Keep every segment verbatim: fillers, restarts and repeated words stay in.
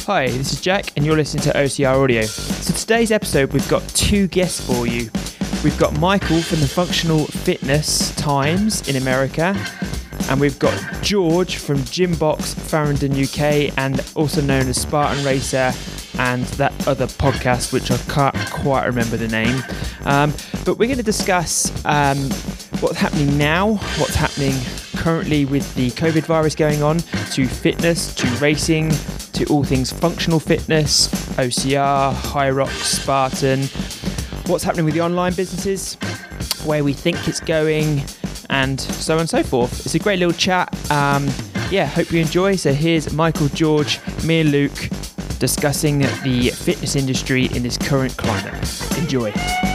Hi, this is Jack and you're listening to O C R Audio. So today's episode we've got two guests for you. We've got Michael from the Functional Fitness Times in America, and we've got George from Gymbox Farringdon U K, and also known as Spartan Racer and that other podcast which I can't quite remember the name. Um, but we're going to discuss um, what's happening now, what's happening currently with the COVID virus going on, to fitness, to racing, to all things functional fitness, O C R, Hyrox, Spartan, what's happening with the online businesses, where we think it's going, and so on and so forth. It's a great little chat. Um, yeah, hope you enjoy. So here's Michael, George, me and Luke discussing the fitness industry in this current climate. Enjoy.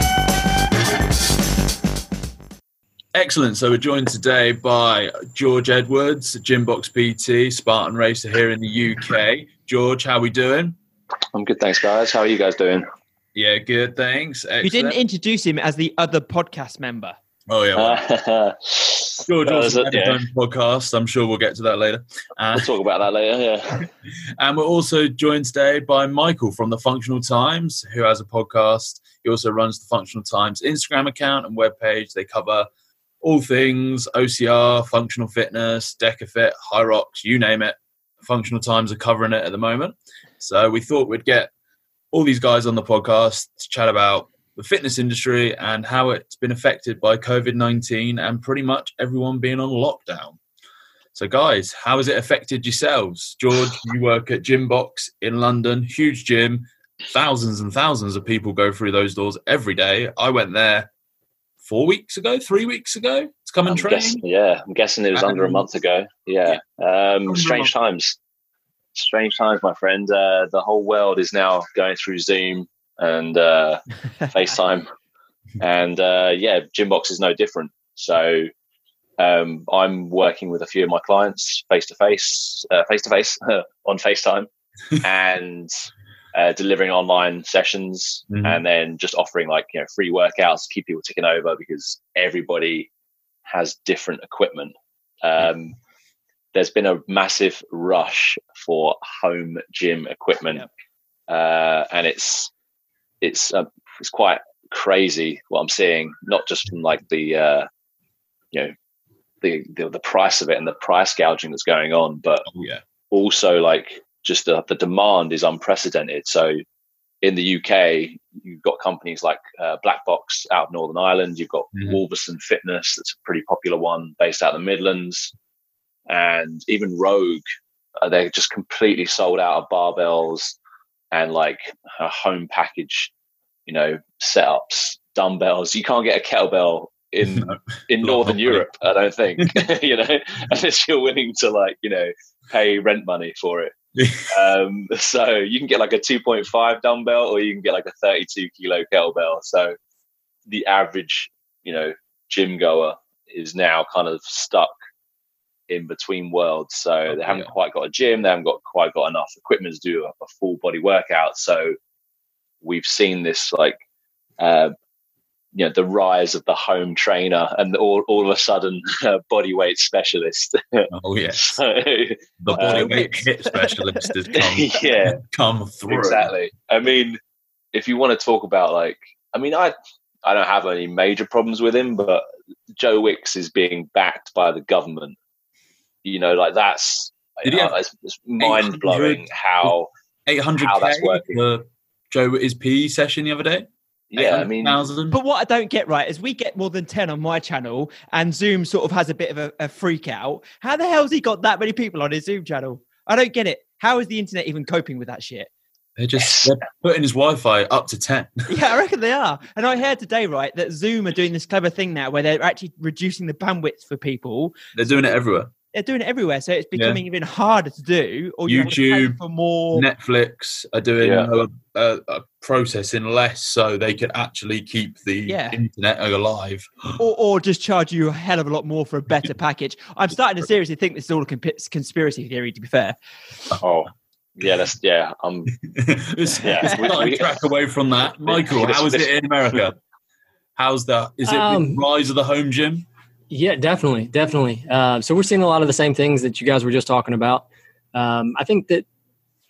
Excellent. So we're joined today by George Edwards, Gymbox P T, Spartan Racer here in the U K. George, how are we doing? I'm good, thanks, guys. How are you guys doing? Yeah, good, thanks. Excellent. You didn't introduce him as the other podcast member. Oh, yeah. Well. Uh, George also uh, had yeah. his own podcast. I'm sure we'll get to that later. Uh, We'll talk about that later, yeah. And we're also joined today by Michael from the Functional Times, who has a podcast. He also runs the Functional Times Instagram account and webpage. They cover all things O C R, functional fitness, DecaFit, Hyrox, you name it. Functional Times are covering it at the moment. So we thought we'd get all these guys on the podcast to chat about the fitness industry and how it's been affected by COVID nineteen and pretty much everyone being on lockdown. So guys, how has it affected yourselves? George, you work at Gymbox in London, huge gym. Thousands and thousands of people go through those doors every day. I went there four weeks ago, three weeks ago to come and I'm train. guessing, yeah, I'm guessing it was And- under a month ago. Yeah. Um, Under strange a month. times. Strange times, my friend. Uh, the whole world is now going through Zoom and uh, FaceTime. And uh, yeah, Gymbox is no different. So um, I'm working with a few of my clients face-to-face, uh, face-to-face on FaceTime and uh, delivering online sessions, Mhm. and then just offering like, you know, free workouts to keep people ticking over because everybody has different equipment. Um, there's been a massive rush for home gym equipment. Uh, and it's, it's, uh, it's quite crazy what I'm seeing, not just from like the, uh, you know, the, the, the price of it and the price gouging that's going on, but Oh, yeah. also like just the, the demand is unprecedented. So in the U K, you've got companies like uh, Black Box out of Northern Ireland. You've got Mhm. Wolverson Fitness, that's a pretty popular one based out of the Midlands. And even Rogue, uh, they're just completely sold out of barbells and like a home package, you know, setups, dumbbells. You can't get a kettlebell in No. in Not Northern properly. Europe, I don't think, you know, unless you're willing to like, you know, pay rent money for it. Um, so you can get like a two point five dumbbell or you can get like a thirty-two kilo kettlebell. So the average, you know, gym goer is now kind of stuck in between worlds. So they haven't Yeah. quite got a gym. They haven't got quite got enough equipment to do a, a full body workout. So we've seen this like, uh, you know, the rise of the home trainer and all, all of a sudden uh, body weight specialist. Oh, yes. So, The body um, weight hip specialist has come, yeah, come through. exactly. I mean, if you want to talk about like, I mean, I I don't have any major problems with him, but Joe Wicks is being backed by the government. You know, like that's Did he uh, have it's, it's mind blowing how eight hundred how that's K working. for Joe his P E session the other day. yeah. I mean, eight hundred thousand. But what I don't get right is we get more than ten on my channel and Zoom sort of has a bit of a, a freak out. How the hell's he got that many people on his Zoom channel? I don't get it. How is the internet even coping with that shit? They're just they're putting his Wi-Fi up to ten. Yeah, I reckon they are. And I heard today, right, that Zoom are doing this clever thing now where they're actually reducing the bandwidth for people. They're doing it everywhere. They're doing it everywhere. So it's becoming even harder to do. Or you have to pay YouTube, for more. Netflix are doing Yeah. a, a, a processing less so they could actually keep the Yeah. internet alive. Or, or just charge you a hell of a lot more for a better package. I'm starting to seriously think this is all a comp- conspiracy theory, to be fair. oh, yeah, that's yeah. I'm It's, Yeah, it's we- not a we- track away from that. Michael, This- how is this- it in America? How's that? Is it Um, the rise of the home gym? Yeah, definitely, definitely. Uh, so we're seeing a lot of the same things that you guys were just talking about. Um, I think that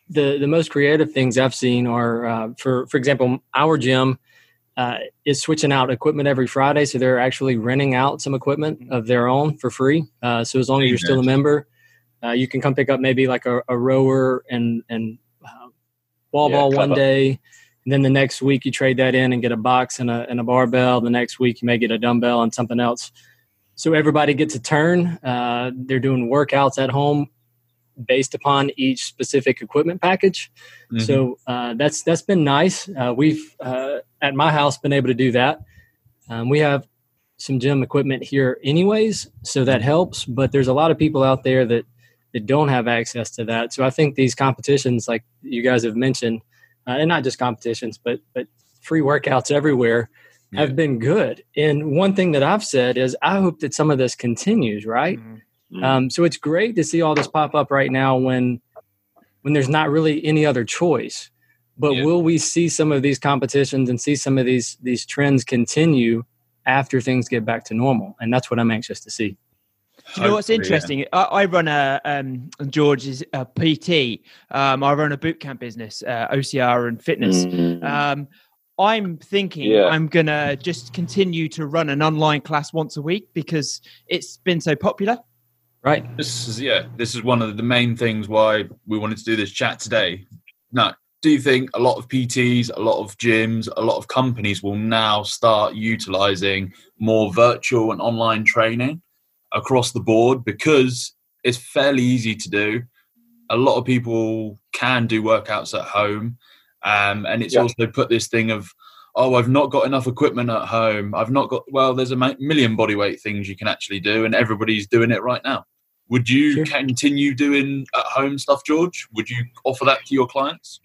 the the most creative things I've seen are, uh, for for example, our gym uh, is switching out equipment every Friday, so they're actually renting out some equipment of their own for free. Uh, so as long as you're still a member, uh, you can come pick up maybe like a, a rower and and uh, wall Yeah, ball cover. one day, and then the next week you trade that in and get a box and a and a barbell. The next week you may get a dumbbell and something else. So everybody gets a turn. Uh, they're doing workouts at home based upon each specific equipment package. Mm-hmm. So uh, that's that's been nice. Uh, we've, uh, at my house, been able to do that. Um, we have some gym equipment here anyways, so that helps. But there's a lot of people out there that, that don't have access to that. So I think these competitions, like you guys have mentioned, uh, and not just competitions, but but free workouts everywhere, yeah. have been good. And one thing that I've said is I hope that some of this continues, right? Mm-hmm. Um, so it's great to see all this pop up right now when when there's not really any other choice. But yeah. will we see some of these competitions and see some of these these trends continue after things get back to normal? And that's what I'm anxious to see. Do you know what's interesting? Yeah. I, I run a um, George is a P T. Um, I run a boot camp business, uh, O C R and fitness. Mm-hmm. Um, I'm thinking yeah. I'm going to just continue to run an online class once a week because it's been so popular. Right. This is yeah. This is one of the main things why we wanted to do this chat today. Now, do you think a lot of P Ts, a lot of gyms, a lot of companies will now start utilizing more virtual and online training across the board because it's fairly easy to do? A lot of people can do workouts at home, um, and it's yeah. also put this thing of, oh, I've not got enough equipment at home. I've not got. Well, there's a million bodyweight things you can actually do, and everybody's doing it right now. Would you sure. continue doing at-home stuff, George? Would you offer that to your clients?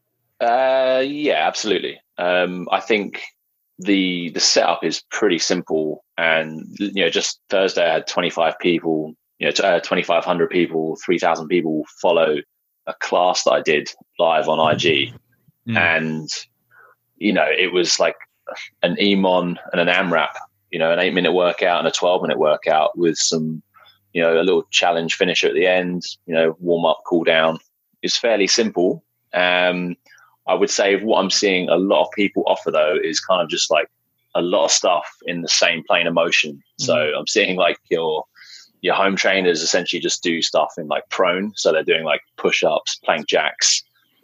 Uh, yeah, absolutely. Um, I think the the setup is pretty simple, and you know, just Thursday I had twenty-five people, you know, uh, twenty-five hundred people, three thousand people follow a class that I did live on I G, mm. and you know, it was like an E M O N and an AMRAP, you know, an eight-minute workout and a twelve-minute workout with some, you know, a little challenge finisher at the end, you know, warm up, cool down. It's fairly simple. Um, I would say what I'm seeing a lot of people offer though is kind of just like a lot of stuff in the same plane of motion. Mm-hmm. So I'm seeing like your your home trainers essentially just do stuff in like prone. So they're doing like push-ups, plank jacks,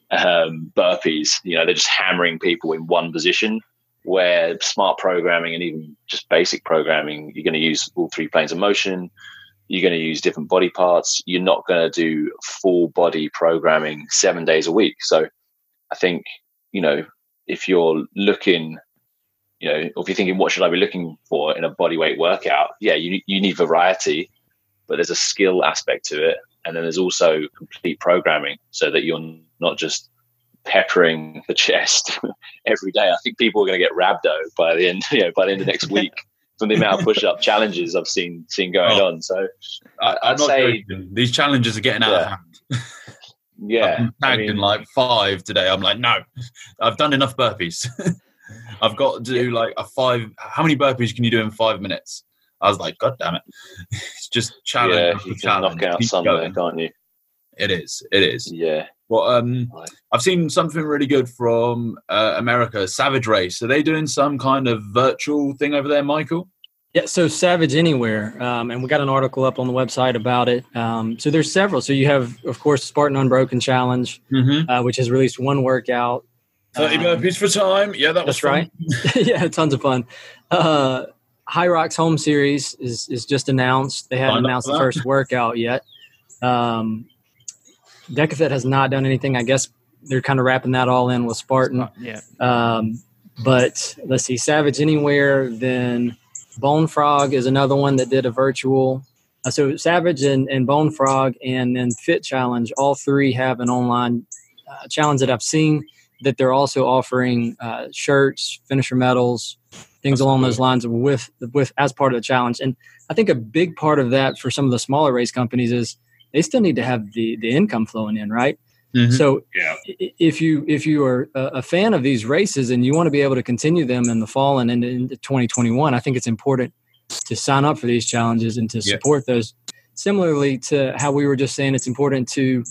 um, burpees. You know, they're just hammering people in one position. Where smart programming and even just basic programming, you're going to use all three planes of motion. You're going to use different body parts. You're not going to do full body programming seven days a week. So I think, you know, if you're looking, you know, or if you're thinking, what should I be looking for in a body weight workout? Yeah, you, you need variety, but there's a skill aspect to it. And then there's also complete programming so that you're not just peppering the chest every day. I think people are going to get rhabdo by the end, you know, by the end of next week. From the amount of push-up challenges I've seen seen going oh, on, so I, I'd say joking. These challenges are getting out yeah. of hand. Yeah, I've been tagged I mean, in like five today. I'm like, no, I've done enough burpees. I've got to do like a five. How many burpees can you do in five minutes? I was like, God damn it! It's just challenge. Yeah, you can challenge. knock out Keep somewhere, going. can't you? It is. It is. Yeah. Well, um, I've seen something really good from uh, America, Savage Race. Are they doing some kind of virtual thing over there, Michael? Yeah, so Savage Anywhere, um, and we got an article up on the website about it. Um, so there's several. So you have, of course, Spartan Unbroken Challenge, mm-hmm. uh, which has released one workout. thirty um, burpees for time. Yeah, that was That's right. Yeah, tons of fun. Uh, High Rocks Home Series is is just announced. They haven't announced the first workout yet. Um, Decafit has not done anything. I guess they're kind of wrapping that all in with Spartan. Yeah. Um, but let's see, Savage Anywhere, then Bone Frog is another one that did a virtual. Uh, so Savage and, and Bone Frog and then Fit Challenge, all three have an online uh, challenge that I've seen that they're also offering uh, shirts, finisher medals, things along those lines with with as part of the challenge. And I think a big part of that for some of the smaller race companies is they still need to have the the income flowing in, right? Mm-hmm. So yeah. if you if you are a fan of these races and you want to be able to continue them in the fall and into, into twenty twenty-one, I think it's important to sign up for these challenges and to support yeah. those. Similarly to how we were just saying, it's important to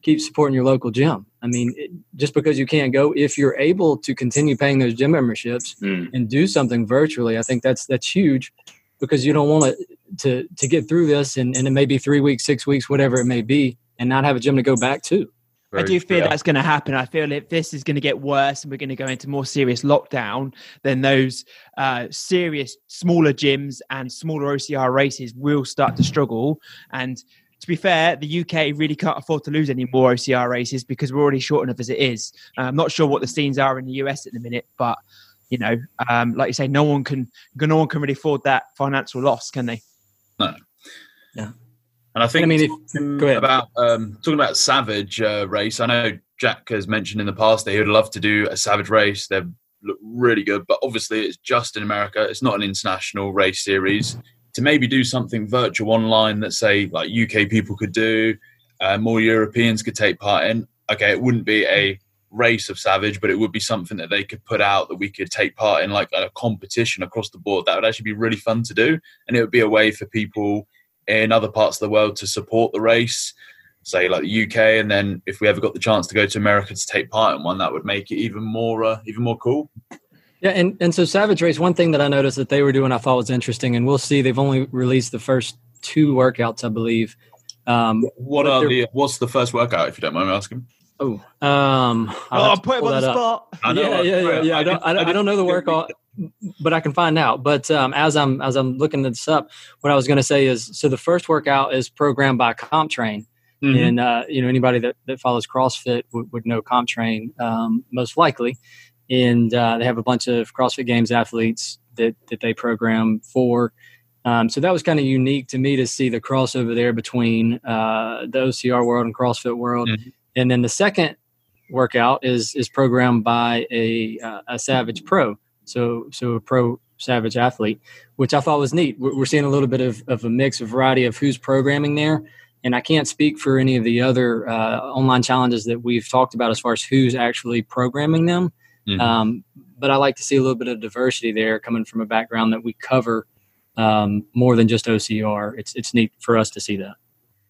keep supporting your local gym. I mean, it, just because you can't go, if you're able to continue paying those gym memberships mm. and do something virtually, I think that's that's huge, because you don't want to to to get through this and, and it may be three weeks, six weeks, whatever it may be, and not have a gym to go back to. I do fear that's going to happen. I feel if this is going to get worse and we're going to go into more serious lockdown, then those uh, serious smaller gyms and smaller O C R races will start to struggle. And to be fair, the U K really can't afford to lose any more O C R races because we're already short enough as it is. Uh, I'm not sure what the scenes are in the U S at the minute, but you know, um, like you say, no one can, no one can really afford that financial loss, can they? No. Yeah. And I think I mean, if, go ahead. about um, talking about Savage uh, race. I know Jack has mentioned in the past that he would love to do a Savage race. They look really good, but obviously it's just in America. It's not an international race series. To maybe do something virtual online that, say, like U K people could do, uh, more Europeans could take part in. Okay, it wouldn't be a race of Savage, but it would be something that they could put out that we could take part in, like a competition across the board. That would actually be really fun to do, and it would be a way for people in other parts of the world to support the race, say like the U K, and then if we ever got the chance to go to America to take part in one, that would make it even more uh, even more cool. Yeah, and, and so Savage Race, one thing that I noticed that they were doing I thought was interesting, and we'll see, they've only released the first two workouts, I believe. Um, what are the what's the first workout, if you don't mind me asking? Oh, um, I'll oh, put him on the spot. I know, yeah, yeah, yeah, yeah. I, I don't, I don't, I don't know the workout, but I can find out. But um, as I'm as I'm looking this up, what I was going to say is, so the first workout is programmed by CompTrain, mm-hmm. and uh, you know, anybody that, that follows CrossFit would, would know CompTrain um, most likely, and uh, they have a bunch of CrossFit Games athletes that that they program for. Um, so that was kind of unique to me to see the crossover there between uh, the O C R world and CrossFit world. Mm-hmm. And then the second workout is is programmed by a uh, a Savage Pro, so so a pro Savage athlete, which I thought was neat. We're, we're seeing a little bit of, of a mix, of variety of who's programming there, and I can't speak for any of the other uh, online challenges that we've talked about as far as who's actually programming them. Mm-hmm. Um, but I like to see a little bit of diversity there, coming from a background that we cover um, more than just O C R. It's it's neat for us to see that.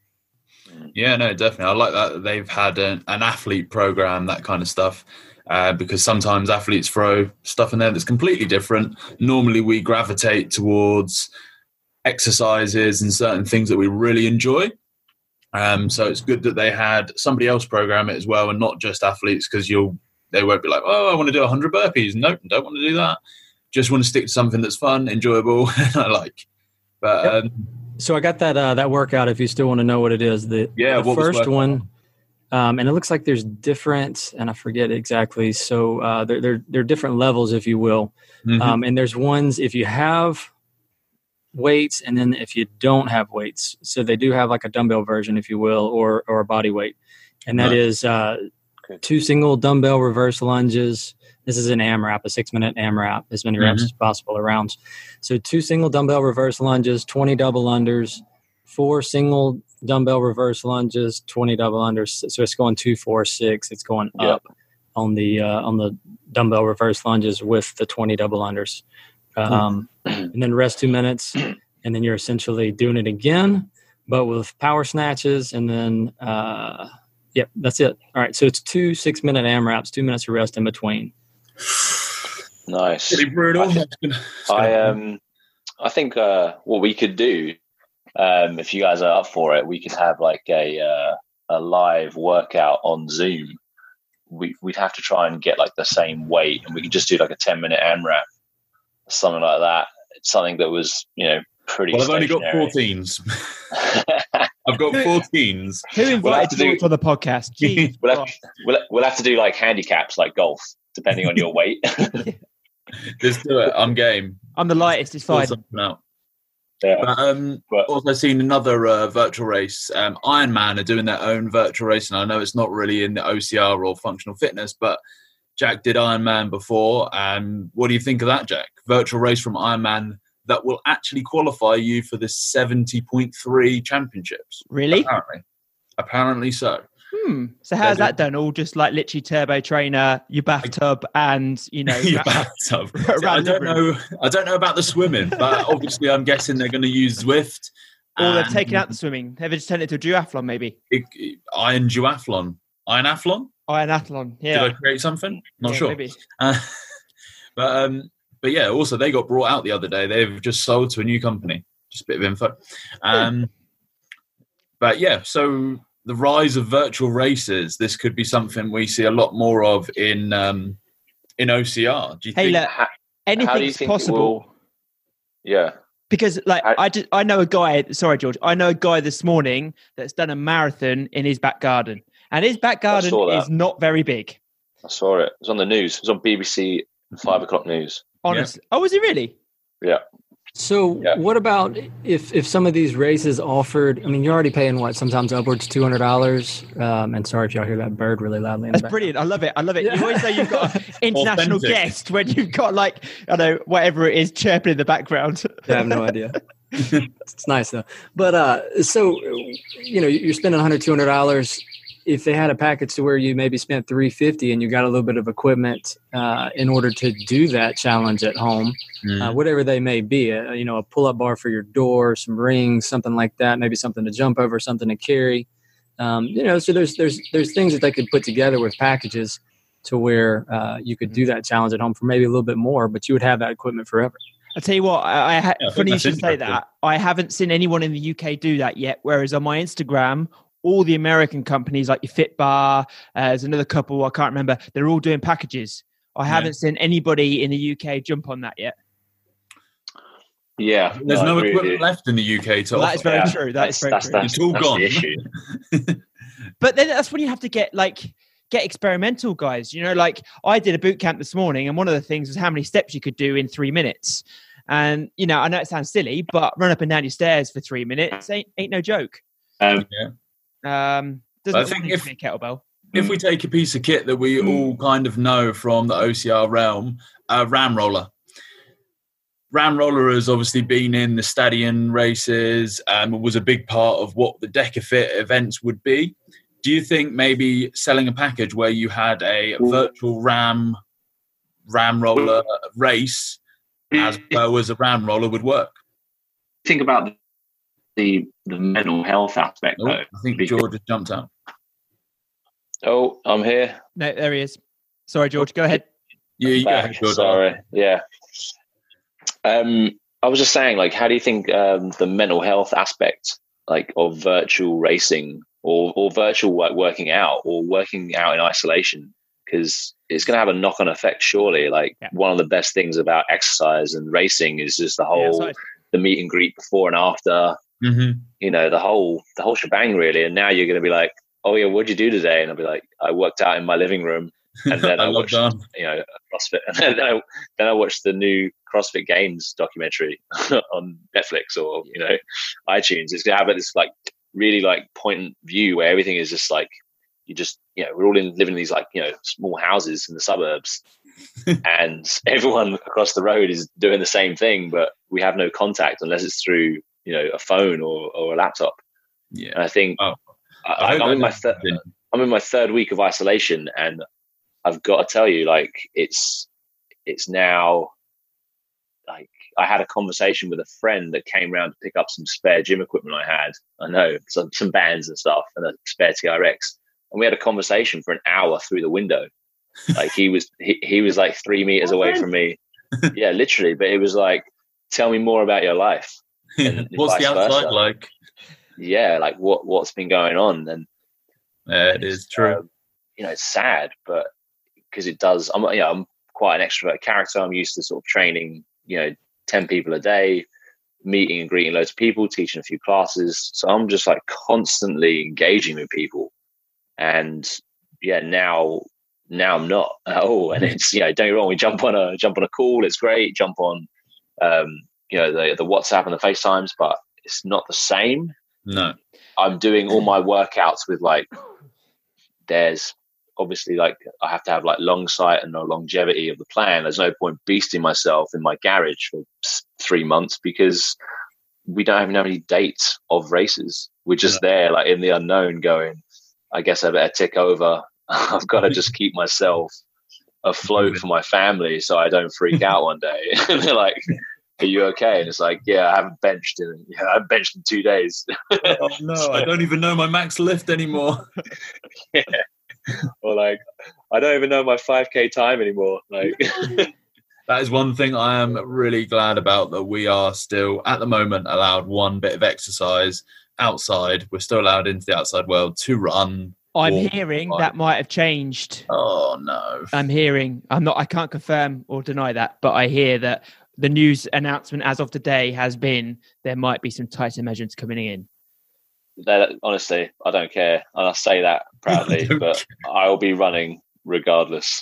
Yeah, no, definitely. I like that they've had an, an athlete program, that kind of stuff, uh, because sometimes athletes throw stuff in there that's completely different. Normally we gravitate towards exercises and certain things that we really enjoy. Um, so it's good that they had somebody else program it as well, and not just athletes, because you'll they won't be like, oh, I want to do one hundred burpees. Nope, don't want to do that. Just want to stick to something that's fun, enjoyable, and I like. But yep. um, So I got that uh, that workout. If you still want to know what it is, the, yeah, the what first was one, um, and it looks like there's different, and I forget exactly. So uh, there there there are different levels, if you will, mm-hmm. um, and there's ones if you have weights, and then if you don't have weights. So they do have like a dumbbell version, if you will, or or a body weight, and that nice. is uh, two single dumbbell reverse lunges. This is an AMRAP, a six-minute AMRAP, as many reps mm-hmm. as possible around. So two single dumbbell reverse lunges, twenty double unders, four single dumbbell reverse lunges, twenty double unders. So it's going two, four, six. It's going yep. up on the uh, on the dumbbell reverse lunges with the twenty double unders. Um, mm-hmm. And then rest two minutes, and then you're essentially doing it again, but with power snatches, and then uh, yep, that's it. All right, so it's two six-minute AMRAPs, two minutes of rest in between. Nice. Pretty brutal. I think, I, um, I think uh, what we could do, um, if you guys are up for it, we could have like a uh, a live workout on Zoom. We we'd have to try and get like the same weight, and we could just do like a ten minute AMRAP, something like that. It's something that was, you know, pretty. Well, I've stationary. only got fourteens. I've got fourteens. Who invited you to the podcast? Jeez, we'll, have, we'll, we'll have to do like handicaps, like golf, depending on your weight. Just do it. I'm game. I'm the lightest. It's fine. Out. Yeah. But, um, but also seen another uh, virtual race. Um, Ironman are doing their own virtual race, and I know it's not really in the O C R or functional fitness, but Jack did Ironman before. Um, what do you think of that, Jack? Virtual race from Ironman that will actually qualify you for the seventy point three championships. Really? Apparently. Apparently so. Hmm. So how's that done? All just like literally turbo trainer, your bathtub, and you know your bathtub. I don't know. I don't know about the swimming, but obviously I'm guessing they're going to use Zwift Or they've taken out the swimming. They've just turned it to a duathlon, maybe. It, it, iron duathlon. Ironathlon? Ironathlon, yeah. Did I create something? Not yeah, sure. Maybe. Uh, but um, but yeah, also they got brought out the other day. They've just sold to a new company. Just a bit of info. Um, but yeah, so the rise of virtual races. This could be something we see a lot more of in um, in O C R. Do you hey, think? look, How, anything's how do you think possible. Will, yeah. Because like I, I, just, I know a guy. Sorry, George. I know a guy this morning that's done a marathon in his back garden, and his back garden is not very big. I saw it. It was on the news. It was on B B C Five O'clock News. Honestly, yeah. Oh, was he really? Yeah. So yeah. what about if if some of these races offered? I mean, you're already paying what? Sometimes upwards two hundred dollars. Um, and sorry if y'all hear that bird really loudly. In That's the brilliant. I love it. I love it. Yeah. You always say you've got an international guest when you've got like I don't know whatever it is chirping in the background. Yeah, I have no idea. It's nice though. But uh, so you know, you're spending one hundred, two hundred dollars. If they had a package to where you maybe spent three hundred fifty dollars and you got a little bit of equipment uh, in order to do that challenge at home, mm. uh, whatever they may be, uh, you know, a pull-up bar for your door, some rings, something like that, maybe something to jump over, something to carry. Um, you know, so there's there's there's things that they could put together with packages to where uh, you could do that challenge at home for maybe a little bit more, but you would have that equipment forever. I'll tell you what, I, I ha- yeah, I funny you should say that. I haven't seen anyone in the U K do that yet, whereas on my Instagram, all the American companies like your Fitbar, uh, there's another couple, I can't remember, they're all doing packages. I yeah. haven't seen anybody in the U K jump on that yet. Yeah. There's no, no equipment left in the U K to well, offer. That is very yeah. true. That that's, is very that's, true. That's, it's all that's gone. The issue. But then that's when you have to get like get experimental, guys. You know, like I did a boot camp this morning, and one of the things was how many steps you could do in three minutes. And you know, I know it sounds silly, but run up and down your stairs for three minutes ain't ain't no joke. Um, yeah. Um, doesn't I think if be a kettlebell. If we take a piece of kit that we all kind of know from the O C R realm, uh, Ram Roller. Ram Roller has obviously been in the Stadion races and um, was a big part of what the DecaFit events would be. Do you think maybe selling a package where you had a virtual Ram Ram Roller race as well as a Ram Roller would work? Think about the the mental health aspect, oh, though. I think George has jumped out. Oh, I'm here. No, there he is. Sorry, George. Go ahead. Yeah, you go ahead, George. Sorry. Yeah. Um, I was just saying, like, how do you think um, the mental health aspect, like, of virtual racing or or virtual like working out or working out in isolation, because it's going to have a knock-on effect, surely. Like, yeah. One of the best things about exercise and racing is just the whole yeah, the meet and greet before and after. Mm-hmm. You know, the whole the whole shebang, really. And now you're going to be like, oh yeah, what'd you do today? And I'll be like, I worked out in my living room, and then I, I watched, done. you know, CrossFit, and then I, then I watched the new CrossFit Games documentary on Netflix or you know, iTunes. It's gonna have this like really like point view where everything is just like you just you know we're all in living in these like you know small houses in the suburbs, and everyone across the road is doing the same thing, but we have no contact unless it's through you know a phone or or a laptop. Yeah, and I think. Oh. I, I'm in my third. I'm in my third week of isolation, and I've got to tell you, like it's it's now like I had a conversation with a friend that came around to pick up some spare gym equipment I had. I know some some bands and stuff, and a spare T R X, and we had a conversation for an hour through the window. Like he was he, he was like three meters away from me. Yeah, literally. But it was like, tell me more about your life. And what's the outside versa. Like? Yeah, like what what's been going on, and yeah, it is true. Um, you know, it's sad, but because it does. I'm you know I'm quite an extrovert character. I'm used to sort of training, you know, ten people a day, meeting and greeting loads of people, teaching a few classes. So I'm just like constantly engaging with people, and yeah, now now I'm not at all. And it's you know, don't get me wrong, we jump on a jump on a call. It's great. Jump on, um, you know, the the WhatsApp and the FaceTimes, but it's not the same. No, I'm doing all my workouts with like, there's obviously like, I have to have like long sight and no longevity of the plan. There's no point beasting myself in my garage for three months because we don't even have any dates of races. We're just yeah. there like in the unknown going, I guess I better tick over. I've got to just keep myself afloat for my family so I don't freak out one day. And they're like, are you okay? And it's like, yeah, I haven't benched in, yeah, I haven't benched in two days. Oh no, so, I don't even know my max lift anymore. Yeah. Or like, I don't even know my five K time anymore. Like, that is one thing I am really glad about, that we are still at the moment allowed one bit of exercise outside. We're still allowed into the outside world to run. I'm hearing that might have changed. Oh no. I'm hearing, I'm not, I can't confirm or deny that, but I hear that the news announcement as of today has been there might be some tighter measures coming in. That, honestly, I don't care. And I say that proudly, but care. I will be running regardless.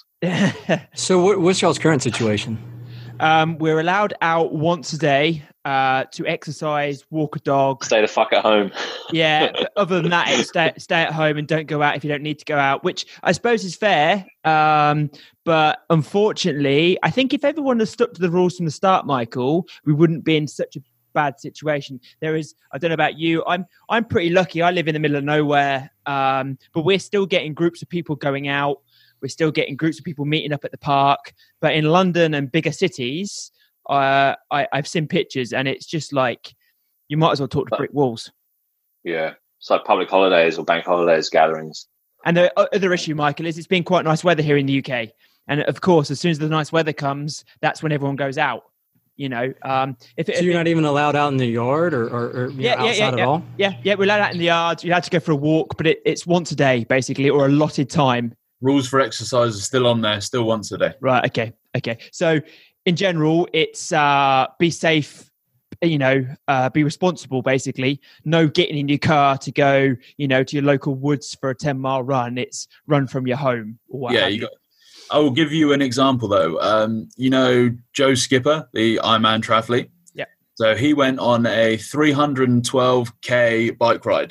So what, what's y'all's current situation? Um, we're allowed out once a day uh, to exercise, walk a dog. Stay the fuck at home. Yeah, but other than that, it's stay, stay at home and don't go out if you don't need to go out, which I suppose is fair. Um, but unfortunately, I think if everyone had stuck to the rules from the start, Michael, we wouldn't be in such a bad situation. There is, I don't know about you, I'm I'm pretty lucky. I live in the middle of nowhere, um, but we're still getting groups of people going out. We're still getting groups of people meeting up at the park. But in London and bigger cities, uh, I, I've seen pictures, and it's just like you might as well talk to brick walls. Yeah, it's like public holidays or bank holidays gatherings. And the other issue, Michael, is it's been quite nice weather here in the U K. And of course, as soon as the nice weather comes, that's when everyone goes out. You know, um, if, so if you're it, not even allowed out in the yard or, or, or yeah, know, yeah, outside yeah, at yeah, all? Yeah, yeah, we're allowed out in the yard. You had to go for a walk, but it, it's once a day, basically, or allotted time. Rules for exercise are still on there, still once a day. Right, okay, okay. So in general, it's uh, be safe, you know, uh, be responsible, basically. No getting in your car to go, you know, to your local woods for a ten-mile run. It's run from your home. Or what yeah, you got. I will give you an example, though. Um, you know Joe Skipper, the Ironman triathlete? Yeah. So he went on a three hundred twelve K bike ride.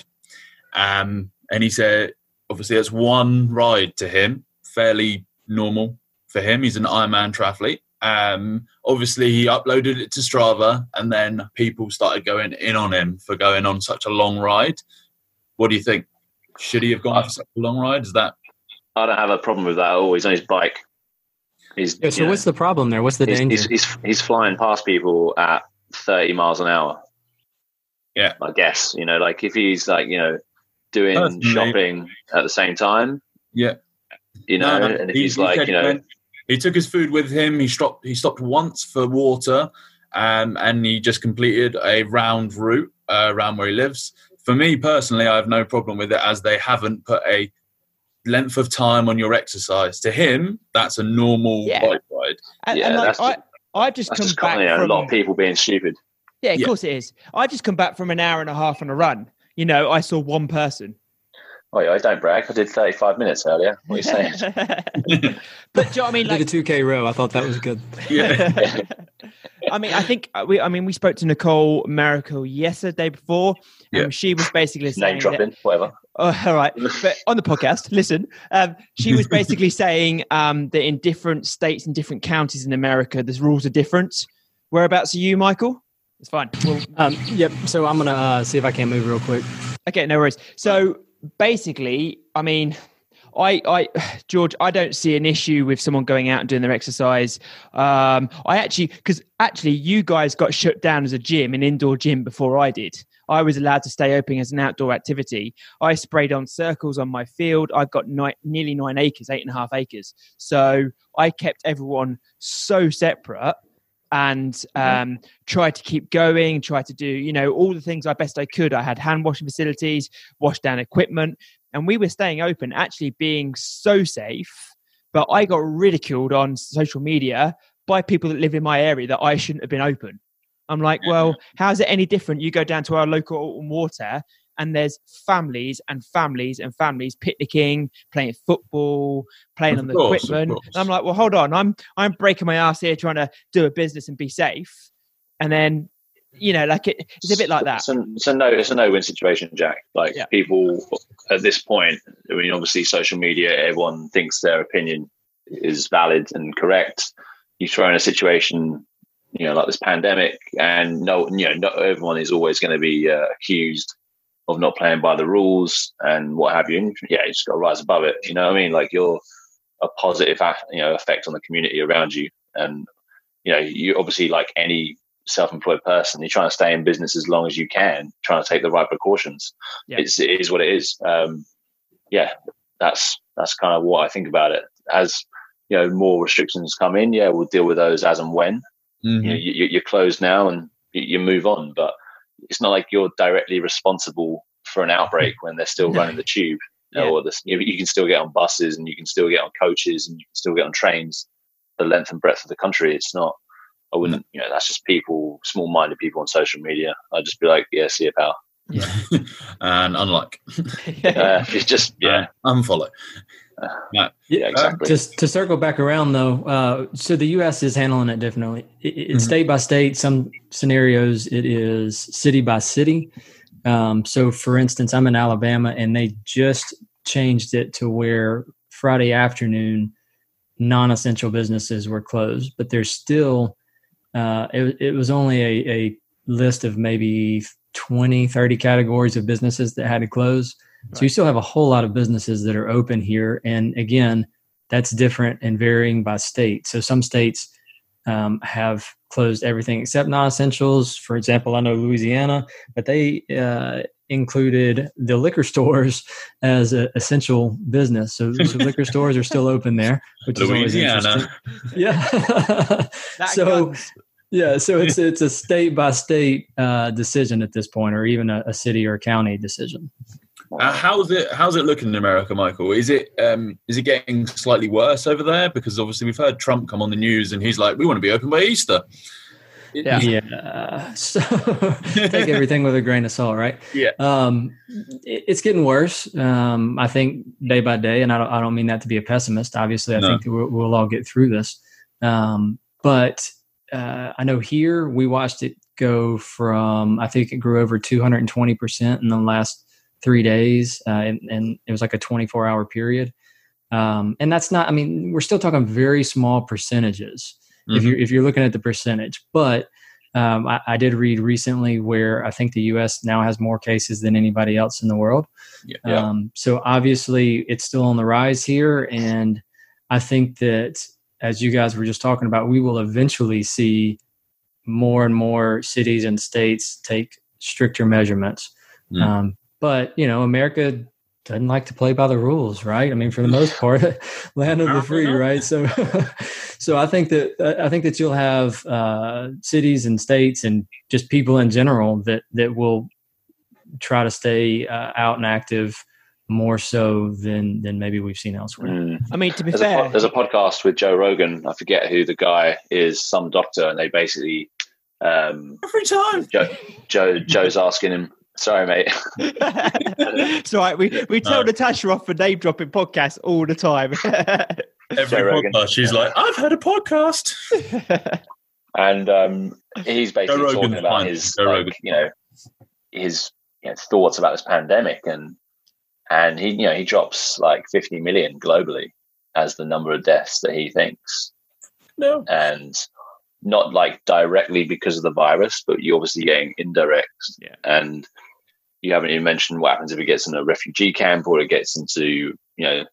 Um, and he said, obviously, it's one ride to him, fairly normal for him. He's an Ironman triathlete. Um, obviously, he uploaded it to Strava, and then people started going in on him for going on such a long ride. What do you think? Should he have gone for such a long ride? Is that... I don't have a problem with that at all. He's on his bike. He's, yeah, so what's know, the problem there? What's the he's, danger? He's, he's, he's flying past people at thirty miles an hour. Yeah. I guess, you know, like if he's like, you know, doing Personally. shopping at the same time. Yeah. You know, no, no. and if he, he's like, he you know. He took his food with him. He stopped, he stopped once for water, um, and he just completed a round route uh, around where he lives. For me personally, I have no problem with it, as they haven't put a length of time on your exercise. To him, that's a normal yeah. bike ride. And, yeah, and like, that's I, just, I've just come just back yeah, from... a lot of people being stupid. Yeah, of yeah. course it is. I've just come back from an hour and a half on a run. You know, I saw one person. Oh, yeah, I don't brag. I did thirty-five minutes earlier. What are you saying? But do you know what I mean? I like, did a two K row. I thought that was good. Yeah. I mean, I think we. I mean, we spoke to Nicole Miracle yesterday before, and yeah. she was basically saying name dropping, that, whatever. Oh, all right, but on the podcast, listen. Um, she was basically saying um, that in different states and different counties in America, the rules are different. Whereabouts are you, Michael? It's fine. We'll, um, yep. So I'm gonna uh, see if I can move real quick. Okay, no worries. So basically, I mean, I, I, George, I don't see an issue with someone going out and doing their exercise. Um, I actually, because actually, you guys got shut down as a gym, an indoor gym, before I did. I was allowed to stay open as an outdoor activity. I sprayed on circles on my field. I've got ni- nearly nine acres, eight and a half acres. So I kept everyone so separate. And um, tried to keep going, tried to do, you know, all the things I best I could. I had hand washing facilities, wash down equipment, and we were staying open, actually being so safe. But I got ridiculed on social media by people that live in my area that I shouldn't have been open. I'm like, well, how's it any different? You go down to our local Alton Water, and there's families and families and families picnicking, playing football, playing of on the course, equipment. And I'm like, well, hold on. I'm I'm breaking my ass here trying to do a business and be safe. And then, you know, like it, it's a bit like that. It's a, it's a no, it's a no-win situation, Jack. Like yeah. people at this point, I mean, obviously social media, everyone thinks their opinion is valid and correct. You throw in a situation, you know, like this pandemic, and no, you know, not everyone is always going to be uh, accused of not playing by the rules and what have you. And yeah, you just got to rise above it. You know what I mean? Like you're a positive, you know, effect on the community around you. And, you know, you obviously, like any self-employed person, you're trying to stay in business as long as you can, trying to take the right precautions. Yeah. It's, it is what it is. Um, yeah, that's that's kind of what I think about it. As you know, more restrictions come in, yeah, we'll deal with those as and when. Mm-hmm. You know, you, you're closed now and you move on, but it's not like you're directly responsible for an outbreak when they're still running the tube. You know, yeah. or the, you, you can still get on buses and you can still get on coaches and you can still get on trains the length and breadth of the country. It's not, I wouldn't, you know, that's just people, small-minded people on social media. I'd just be like, yeah, see you, pal. Yeah. And unlike. uh, it's just, yeah. Uh, unfollow. Uh, yeah, yeah, exactly. Just to circle back around, though, uh, so the U S is handling it differently. It, it's mm-hmm. state by state. Some scenarios, it is city by city. Um, so, for instance, I'm in Alabama, and they just changed it to where Friday afternoon, non-essential businesses were closed. But there's still, uh, it, it was only a, a list of maybe twenty, thirty categories of businesses that had to close. Right. So you still have a whole lot of businesses that are open here. And again, that's different and varying by state. So some states um, have closed everything except non-essentials. For example, I know Louisiana, but they uh, included the liquor stores as an essential business. So, so liquor stores are still open there, which is always interesting. Yeah. so, guns. yeah, so it's it's a state by state uh, decision at this point, or even a, a city or a county decision. Uh, how's it how's it looking in America, Michael? Is it um, is it getting slightly worse over there? Because obviously we've heard Trump come on the news and he's like, we want to be open by Easter. Yeah. yeah. So take everything with a grain of salt, right? Yeah. Um, it, it's getting worse. Um, I think day by day, and I don't I don't mean that to be a pessimist. Obviously, I no. think that we'll, we'll all get through this. Um, but uh, I know here we watched it go from, I think it grew over two hundred twenty percent in the last three days, uh, and, and it was like a twenty-four hour period. Um, and that's not, I mean, we're still talking very small percentages mm-hmm. if you're, if you're looking at the percentage, but um, I, I did read recently where I think the U S now has more cases than anybody else in the world. Yeah. Um, so obviously it's still on the rise here. And I think that, as you guys were just talking about, we will eventually see more and more cities and states take stricter measurements. Mm. Um, But, you know, America doesn't like to play by the rules, right? I mean, for the most part, land of the free, right? So, so I think that I think that you'll have uh, cities and states and just people in general that that will try to stay uh, out and active more so than than maybe we've seen elsewhere. Mm. I mean, to be there's fair, a, there's a podcast with Joe Rogan. I forget who the guy is, some doctor, and they basically um, every time Joe, Joe Joe's asking him. Sorry, mate. It's all right. We we tell no. Natasha off for name dropping podcasts all the time. Every podcast, she's like, "I've heard a podcast," and um, he's basically talking about his, like, you know, his you know, thoughts about this pandemic, and and he, you know, he drops like fifty million globally as the number of deaths that he thinks. No, and not like directly because of the virus, but you're obviously getting indirect, yeah. and you haven't even mentioned what happens if it gets in a refugee camp or it gets into, you know,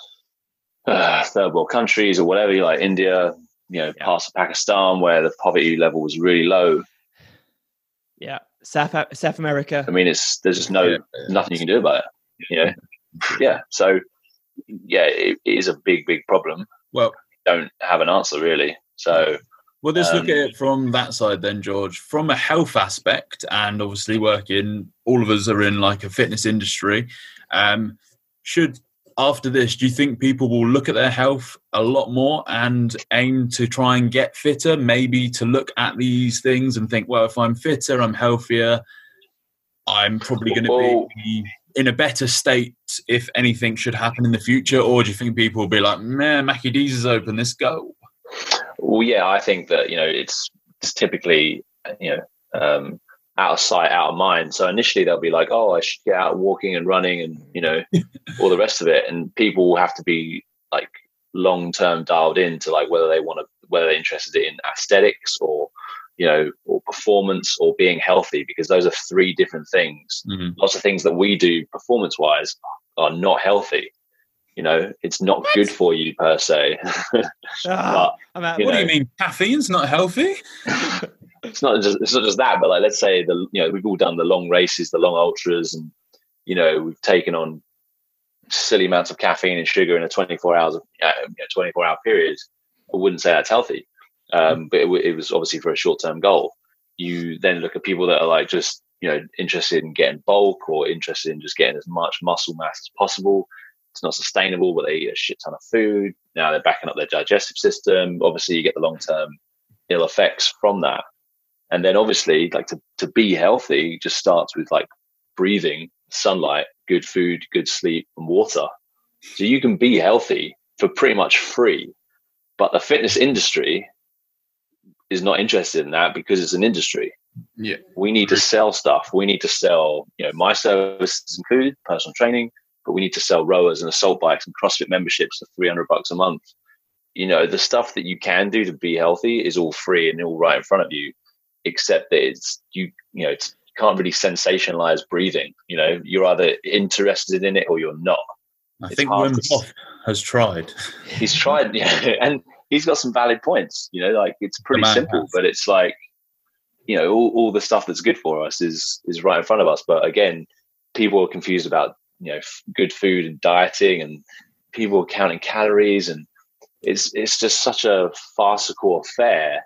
uh, third world countries or whatever, like India, you know, yeah. parts of Pakistan where the poverty level was really low. Yeah, South South America. I mean, it's there's just no yeah. nothing you can do about it. You know, yeah. So yeah, it, it is a big, big problem. Well, we don't have an answer really. So. Well, let's um, look at it from that side then, George. From a health aspect, and obviously working, all of us are in like a fitness industry. Um, should, after this, do you think people will look at their health a lot more and aim to try and get fitter, maybe to look at these things and think, well, if I'm fitter, I'm healthier, I'm probably going to well, be in a better state if anything should happen in the future? Or do you think people will be like, man, Mackie D's is open, let's go? Well, yeah, I think that, you know, it's, it's typically, you know, um, out of sight, out of mind. So initially they'll be like, oh, I should get out walking and running and, you know, all the rest of it. And people will have to be like long-term dialed in to like whether they want to, whether they're interested in aesthetics or, you know, or performance or being healthy, because those are three different things. Mm-hmm. Lots of things that we do performance-wise are not healthy. You know, it's not what? good for you per se. uh, but, what know, do you mean? Caffeine's not healthy? it's not just it's not just that, but like let's say the you know we've all done the long races, the long ultras, and you know we've taken on silly amounts of caffeine and sugar in a twenty-four hours of uh, you know, twenty-four hour period. I wouldn't say that's healthy, um, but it, it was obviously for a short term goal. You then look at people that are like just you know interested in getting bulk or interested in just getting as much muscle mass as possible. It's not sustainable, but they eat a shit ton of food. Now they're backing up their digestive system. Obviously, you get the long term ill effects from that. And then obviously, like to, to be healthy just starts with like breathing, sunlight, good food, good sleep, and water. So you can be healthy for pretty much free. But the fitness industry is not interested in that because it's an industry. Yeah. We need to sell stuff. We need to sell, you know, my services included, personal training, but we need to sell rowers and assault bikes and CrossFit memberships for three hundred bucks a month. You know, the stuff that you can do to be healthy is all free and all right in front of you, except that it's, you, you know, it's, you can't really sensationalize breathing. You know, you're either interested in it or you're not. I It's think hard Wim to- Hof has tried. He's tried, yeah, and he's got some valid points. You know, like it's pretty The man simple, has. but it's like, you know, all, all the stuff that's good for us is is right in front of us. But again, people are confused about you know f- good food and dieting, and people are counting calories, and it's it's just such a farcical affair.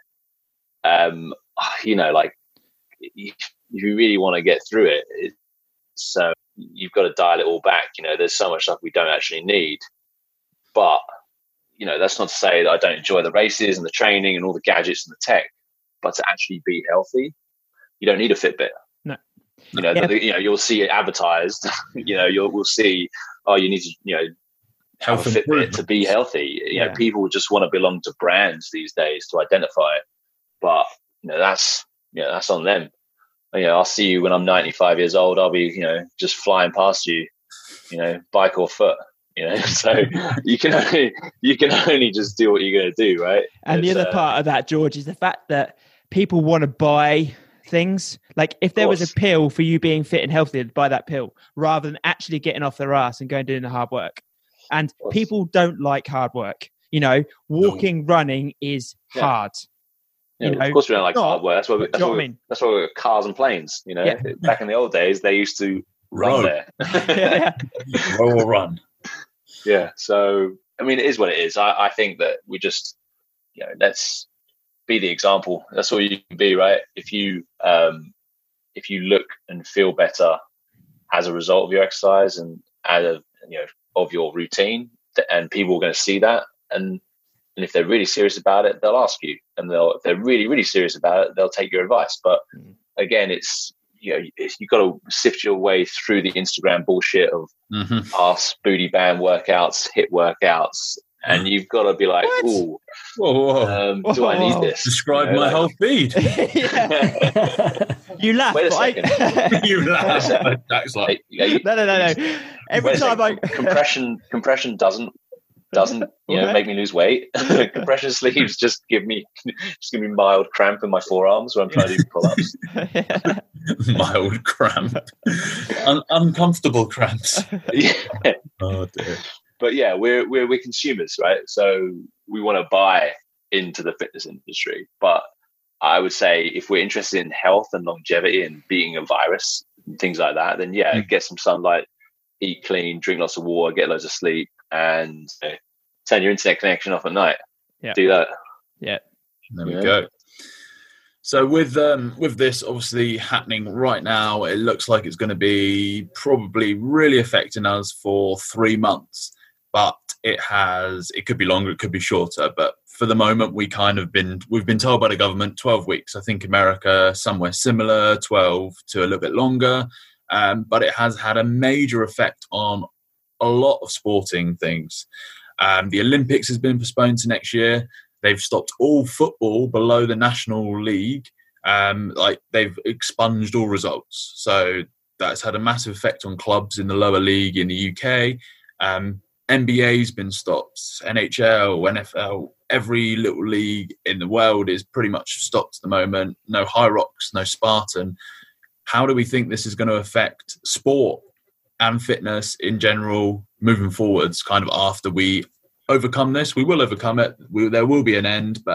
Um, you know, like if you really want to get through it, it so you've got to dial it all back. You know, there's so much stuff we don't actually need, but you know, that's not to say that I don't enjoy the races and the training and all the gadgets and the tech, but to actually be healthy, you don't need a Fitbit. No. You know, Yeah. the, you know, you'll see it advertised. you know, you'll we'll see. Oh, you need to, you know, have Health a Fitbit improvement. to be healthy. You know, Yeah. people just want to belong to brands these days to identify. But you know, that's you know, that's on them. You know, I'll see you when I'm ninety-five years old. I'll be, you know, just flying past you. You know, bike or foot. You know, so you can only you can only just do what you're going to do, right? And the It's, other uh, part of that, George, is the fact that people want to buy things. Like if there was a course. pill for you being fit and healthy, they'd buy that pill rather than actually getting off their ass and going and doing the hard work. And course. people don't like hard work. You know, walking, running is Yeah. hard. You know, you know, of course, we don't like not- hard work. That's why we, Do you that's know why what we, I mean? that's why we got cars and planes. You know, Yeah. back in the old days, they used to run Road. there. Yeah. Row or run. Yeah. So, I mean, it is what it is. I, I think that we just, you know, let's be the example. That's all you can be, right? If you, um, if you look and feel better as a result of your exercise and out of, you know, of your routine, th- and people are going to see that, and and if they're really serious about it, they'll ask you, and they'll, if they're really, really serious about it, they'll take your advice. But Mm. again, it's, you know, it's, you've got to sift your way through the Instagram bullshit of Mm-hmm. ass booty band workouts, hit workouts, and you've got to be like, What? ooh, Whoa, whoa. um, do I Whoa. need this? Describe You know, my like- whole feed. Yeah. You laugh. Wait a but I- You laugh. second. Jack's like, Like, you know, you- no, no, no, no. Every wait a time I second. compression, compression doesn't doesn't you know Okay. make me lose weight. Compression sleeves just give me just give me mild cramp in my forearms when I'm trying to do pull-ups. mild cramp. Un- uncomfortable cramps. Yeah. Oh, dear. But yeah, we're we're we're consumers, right? So we want to buy into the fitness industry. But I would say if we're interested in health and longevity and beating a virus and things like that, then yeah, Mm. get some sunlight, eat clean, drink lots of water, get loads of sleep, and you know, turn your internet connection off at night. Yeah. Do that. Yeah. There we Yeah. go. So with um with this obviously happening right now, it looks like it's going to be probably really affecting us for three months. But it has it could be longer, it could be shorter. But for the moment, we kind of been we've been told by the government twelve weeks. I think America somewhere similar, twelve to a little bit longer. Um, but it has had a major effect on a lot of sporting things. Um, the Olympics has been postponed to next year. They've stopped all football below the National League. Um, like they've expunged all results. So that's had a massive effect on clubs in the lower league in the U K. Um, N B A's been stopped. N H L, N F L, every little league in the world is pretty much stopped at the moment. No High Rocks, no Spartan. How do we think this is going to affect sport and fitness in general moving forwards, kind of after we overcome this? We will overcome it. We, there will be an end, but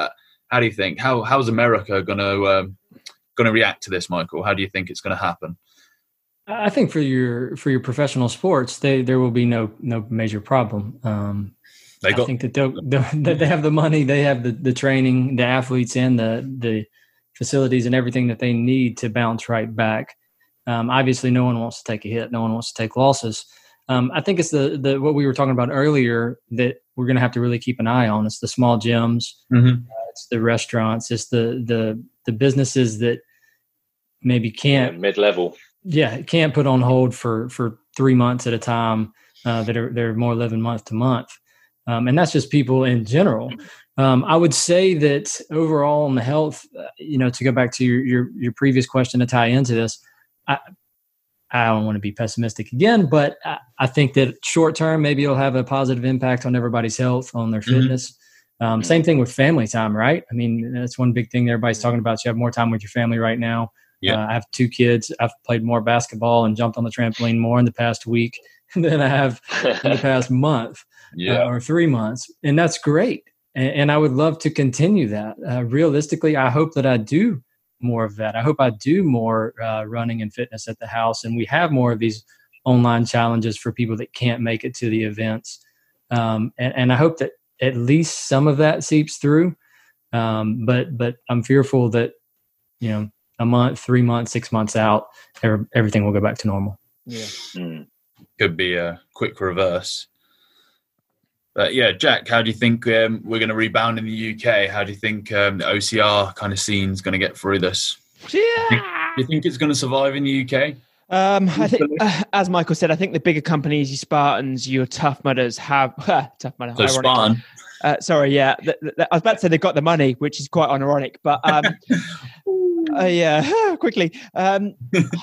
How do you think? How how's America going to um, going to react to this, Michael? How do you think it's going to happen? I think for your for your professional sports, they there will be no no major problem. Um, they got, I think that they'll, they'll, they have the money, they have the, the training, the athletes, and the the facilities and everything that they need to bounce right back. Um, obviously, no one wants to take a hit. No one wants to take losses. Um, I think it's the the what we were talking about earlier that we're going to have to really keep an eye on. It's the small gyms, mm-hmm. uh, it's the restaurants, it's the the the businesses that maybe can't yeah, mid-level. Yeah, can't put on hold for for three months at a time. Uh, that are they're more living month to month, um, and that's just people in general. Um, I would say that overall in the health, uh, you know, to go back to your, your your previous question to tie into this, I I don't want to be pessimistic again, but I, I think that short term maybe it'll have a positive impact on everybody's health, on their Mm-hmm. fitness. Um, same thing with family time, right? I mean, that's one big thing that everybody's talking about. You have more time with your family right now. Yeah. Uh, I have two kids. I've played more basketball and jumped on the trampoline more in the past week than I have in the past month Yeah. uh, or three months. And that's great. And, and I would love to continue that. Uh, realistically, I hope that I do more of that. I hope I do more uh, running and fitness at the house. And we have more of these online challenges for people that can't make it to the events. Um, and, and I hope that at least some of that seeps through. Um, but, but I'm fearful that, you know, a month, three months, six months out, everything will go back to normal. Yeah. Mm. Could be a quick reverse. But yeah, Jack, how do you think um, we're going to rebound in the U K? How do you think um, the O C R kind of scene is going to get through this? Yeah. Do you think it's going to survive in the U K? Um, I think, uh, as Michael said, I think the bigger companies, your Spartans, your Tough Mudders have uh, Tough Mudder. So Spartan. Uh, sorry, yeah. The, the, I was about to say they've got the money, which is quite ironic, but um, uh, yeah, quickly. Um,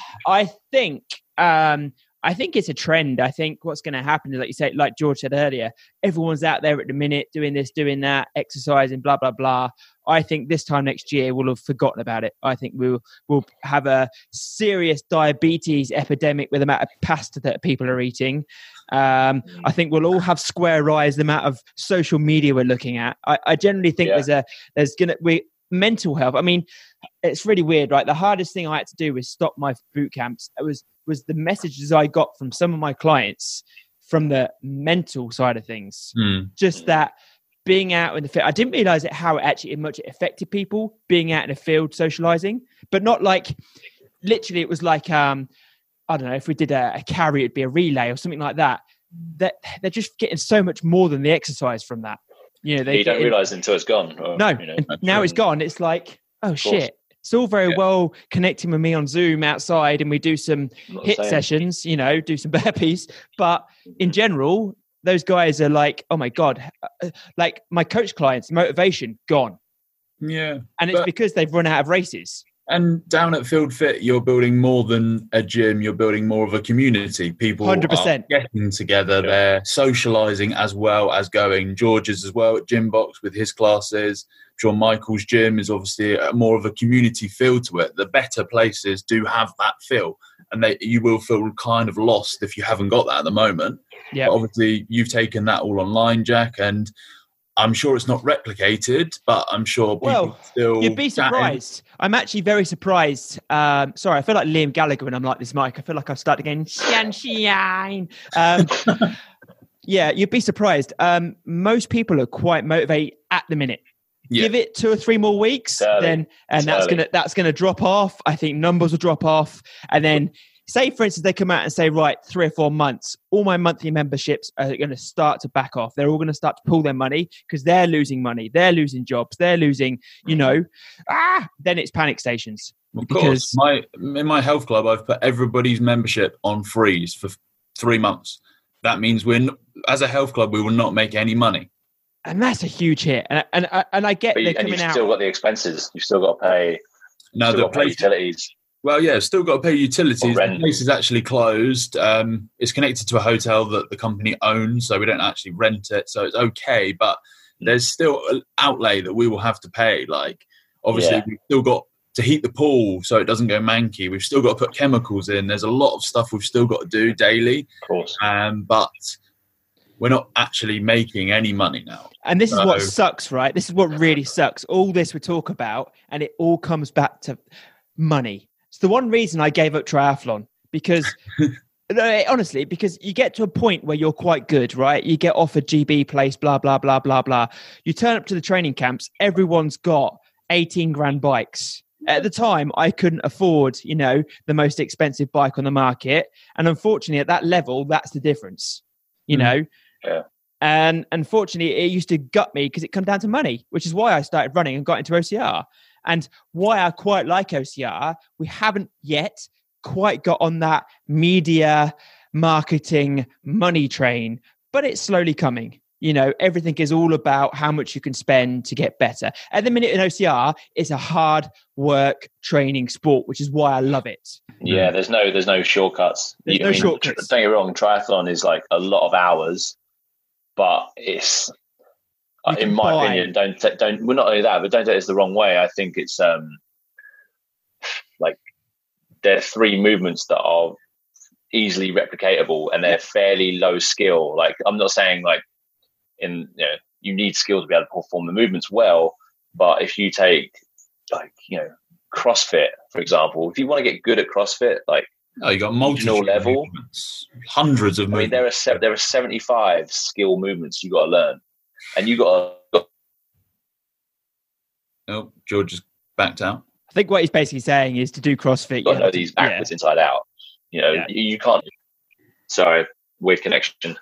I think um, I think it's a trend. I think what's going to happen is, like you say, like George said earlier, everyone's out there at the minute doing this, doing that, exercising, blah blah blah. I think this time next year we'll have forgotten about it. I think we'll we'll have a serious diabetes epidemic with the amount of pasta that people are eating. Um, I think we'll all have square eyes the amount of social media we're looking at. I, I generally think Yeah. there's a there's gonna we mental health. I mean, it's really weird, right? The hardest thing I had to do was stop my boot camps. It was was the messages I got from some of my clients from the mental side of things. Mm. Just that being out in the field, I didn't realize it how it actually much it affected people being out in the field socializing, but not like literally. It was like um, I don't know, if we did a, a carry, it'd be a relay or something like that. That they're just getting so much more than the exercise from that. You know, they you don't get- realize until it's gone. Or, no, you know, and now it's gone. It's like, oh shit. It's all very Yeah. well connecting with me on Zoom outside and we do some not the hit same. sessions, you know, do some burpees. But in general, those guys are like, oh my God, uh, like my coach clients, motivation gone. Yeah. And it's But- because they've run out of races. And down at Field Fit, you're building more than a gym. You're building more of a community. People one hundred percent. are getting together. Yeah. They're socialising as well as going. George is as well at Gym Box with his classes. I'm sure Michael's gym is obviously a, more of a community feel to it. The better places do have that feel. And they, you will feel kind of lost if you haven't got that at the moment. Yeah. But obviously, you've taken that all online, Jack, and I'm sure it's not replicated, but I'm sure people Well, still... You'd be chatting. surprised. I'm actually very surprised. Um, sorry, I feel like Liam Gallagher when I'm like this, Mike. I feel like I've started again. Shian, shian. Um, yeah, you'd be surprised. Um, most people are quite motivated at the minute. Yeah. Give it two or three more weeks, Early. then and It's that's early. gonna that's gonna drop off. I think numbers will drop off, and then say, for instance, they come out and say, right, three or four months, all my monthly memberships are going to start to back off. They're all going to start to pull their money because they're losing money. They're losing jobs. They're losing, you know, ah, then it's panic stations. Of Because- course, my in my health club, I've put everybody's membership on freeze for f- three months. That means we're n- as a health club, we will not make any money. And that's a huge hit. And and, and I get But you, they're and coming you've out. still got the expenses. You've still got to pay, Now still the got to pay place, utilities. well, yeah, still got to pay utilities. Or The rent. place is actually closed. Um, it's connected to a hotel that the company owns, so we don't actually rent it. So it's okay, but there's still an outlay that we will have to pay. Like, obviously, Yeah. we've still got to heat the pool so it doesn't go manky. We've still got to put chemicals in. There's a lot of stuff we've still got to do daily. Of course. Um, but we're not actually making any money now. And this is so, what sucks, right? This is what really sucks. All this we talk about, and it all comes back to money. It's the one reason I gave up triathlon, because no, honestly, because you get to a point where you're quite good, right? You get offered G B place, blah, blah, blah, blah, blah. You turn up to the training camps, everyone's got eighteen grand bikes. At the time, I couldn't afford, you know, the most expensive bike on the market. And unfortunately, at that level, that's the difference, you mm. know? Yeah. And unfortunately, it used to gut me because it comes down to money, which is why I started running and got into O C R. And why I quite like O C R, we haven't yet quite got on that media marketing money train, but it's slowly coming. You know, everything is all about how much you can spend to get better. At the minute in O C R, it's a hard work training sport, which is why I love it. Yeah, there's no there's no shortcuts. There's you, no I mean, shortcuts. Don't get me wrong, triathlon is like a lot of hours, but it's, You in my buy. opinion, don't t- don't. Well, not only that, but don't take this the wrong way. I think it's um like there are three movements that are easily replicatable, and they're fairly low skill. Like I'm not saying like in you know you need skill to be able to perform the movements well, but if you take like you know CrossFit for example, if you want to get good at CrossFit, like oh, you got multiple level movements, hundreds of I movements. mean, there are se- there are seventy-five skill movements you got to learn, and you got to. Oh, George just backed out. I think what he's basically saying is to do CrossFit. You got to you know have to- these backwards yeah. inside out. You know, Yeah. you, you can't. Sorry, weird connection.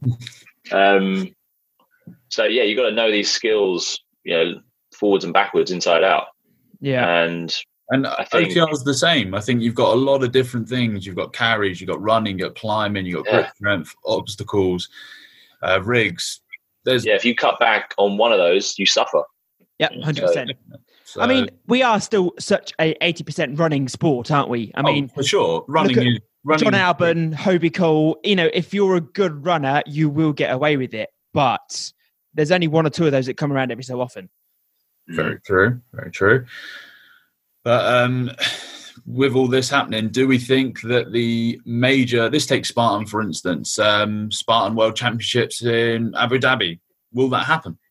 um. So yeah, you got to know these skills. You know, forwards and backwards, inside out. Yeah. And And I think- O C R is the same. I think you've got a lot of different things. You've got carries, you've got running, you've got climbing, you've got Yeah. grip strength, obstacles, uh, rigs. There's yeah, if you cut back on one of those, you suffer. Yeah, one hundred percent. so, I mean, we are still such a eighty percent running sport, aren't we? I oh, mean, for sure, running look at is running. John Albon, Hobie Cole, you know, if you're a good runner, you will get away with it. But there's only one or two of those that come around every so often. Very true, very true. But um, with all this happening, do we think that the major, this takes Spartan for instance, um, Spartan World Championships in Abu Dhabi, will that happen?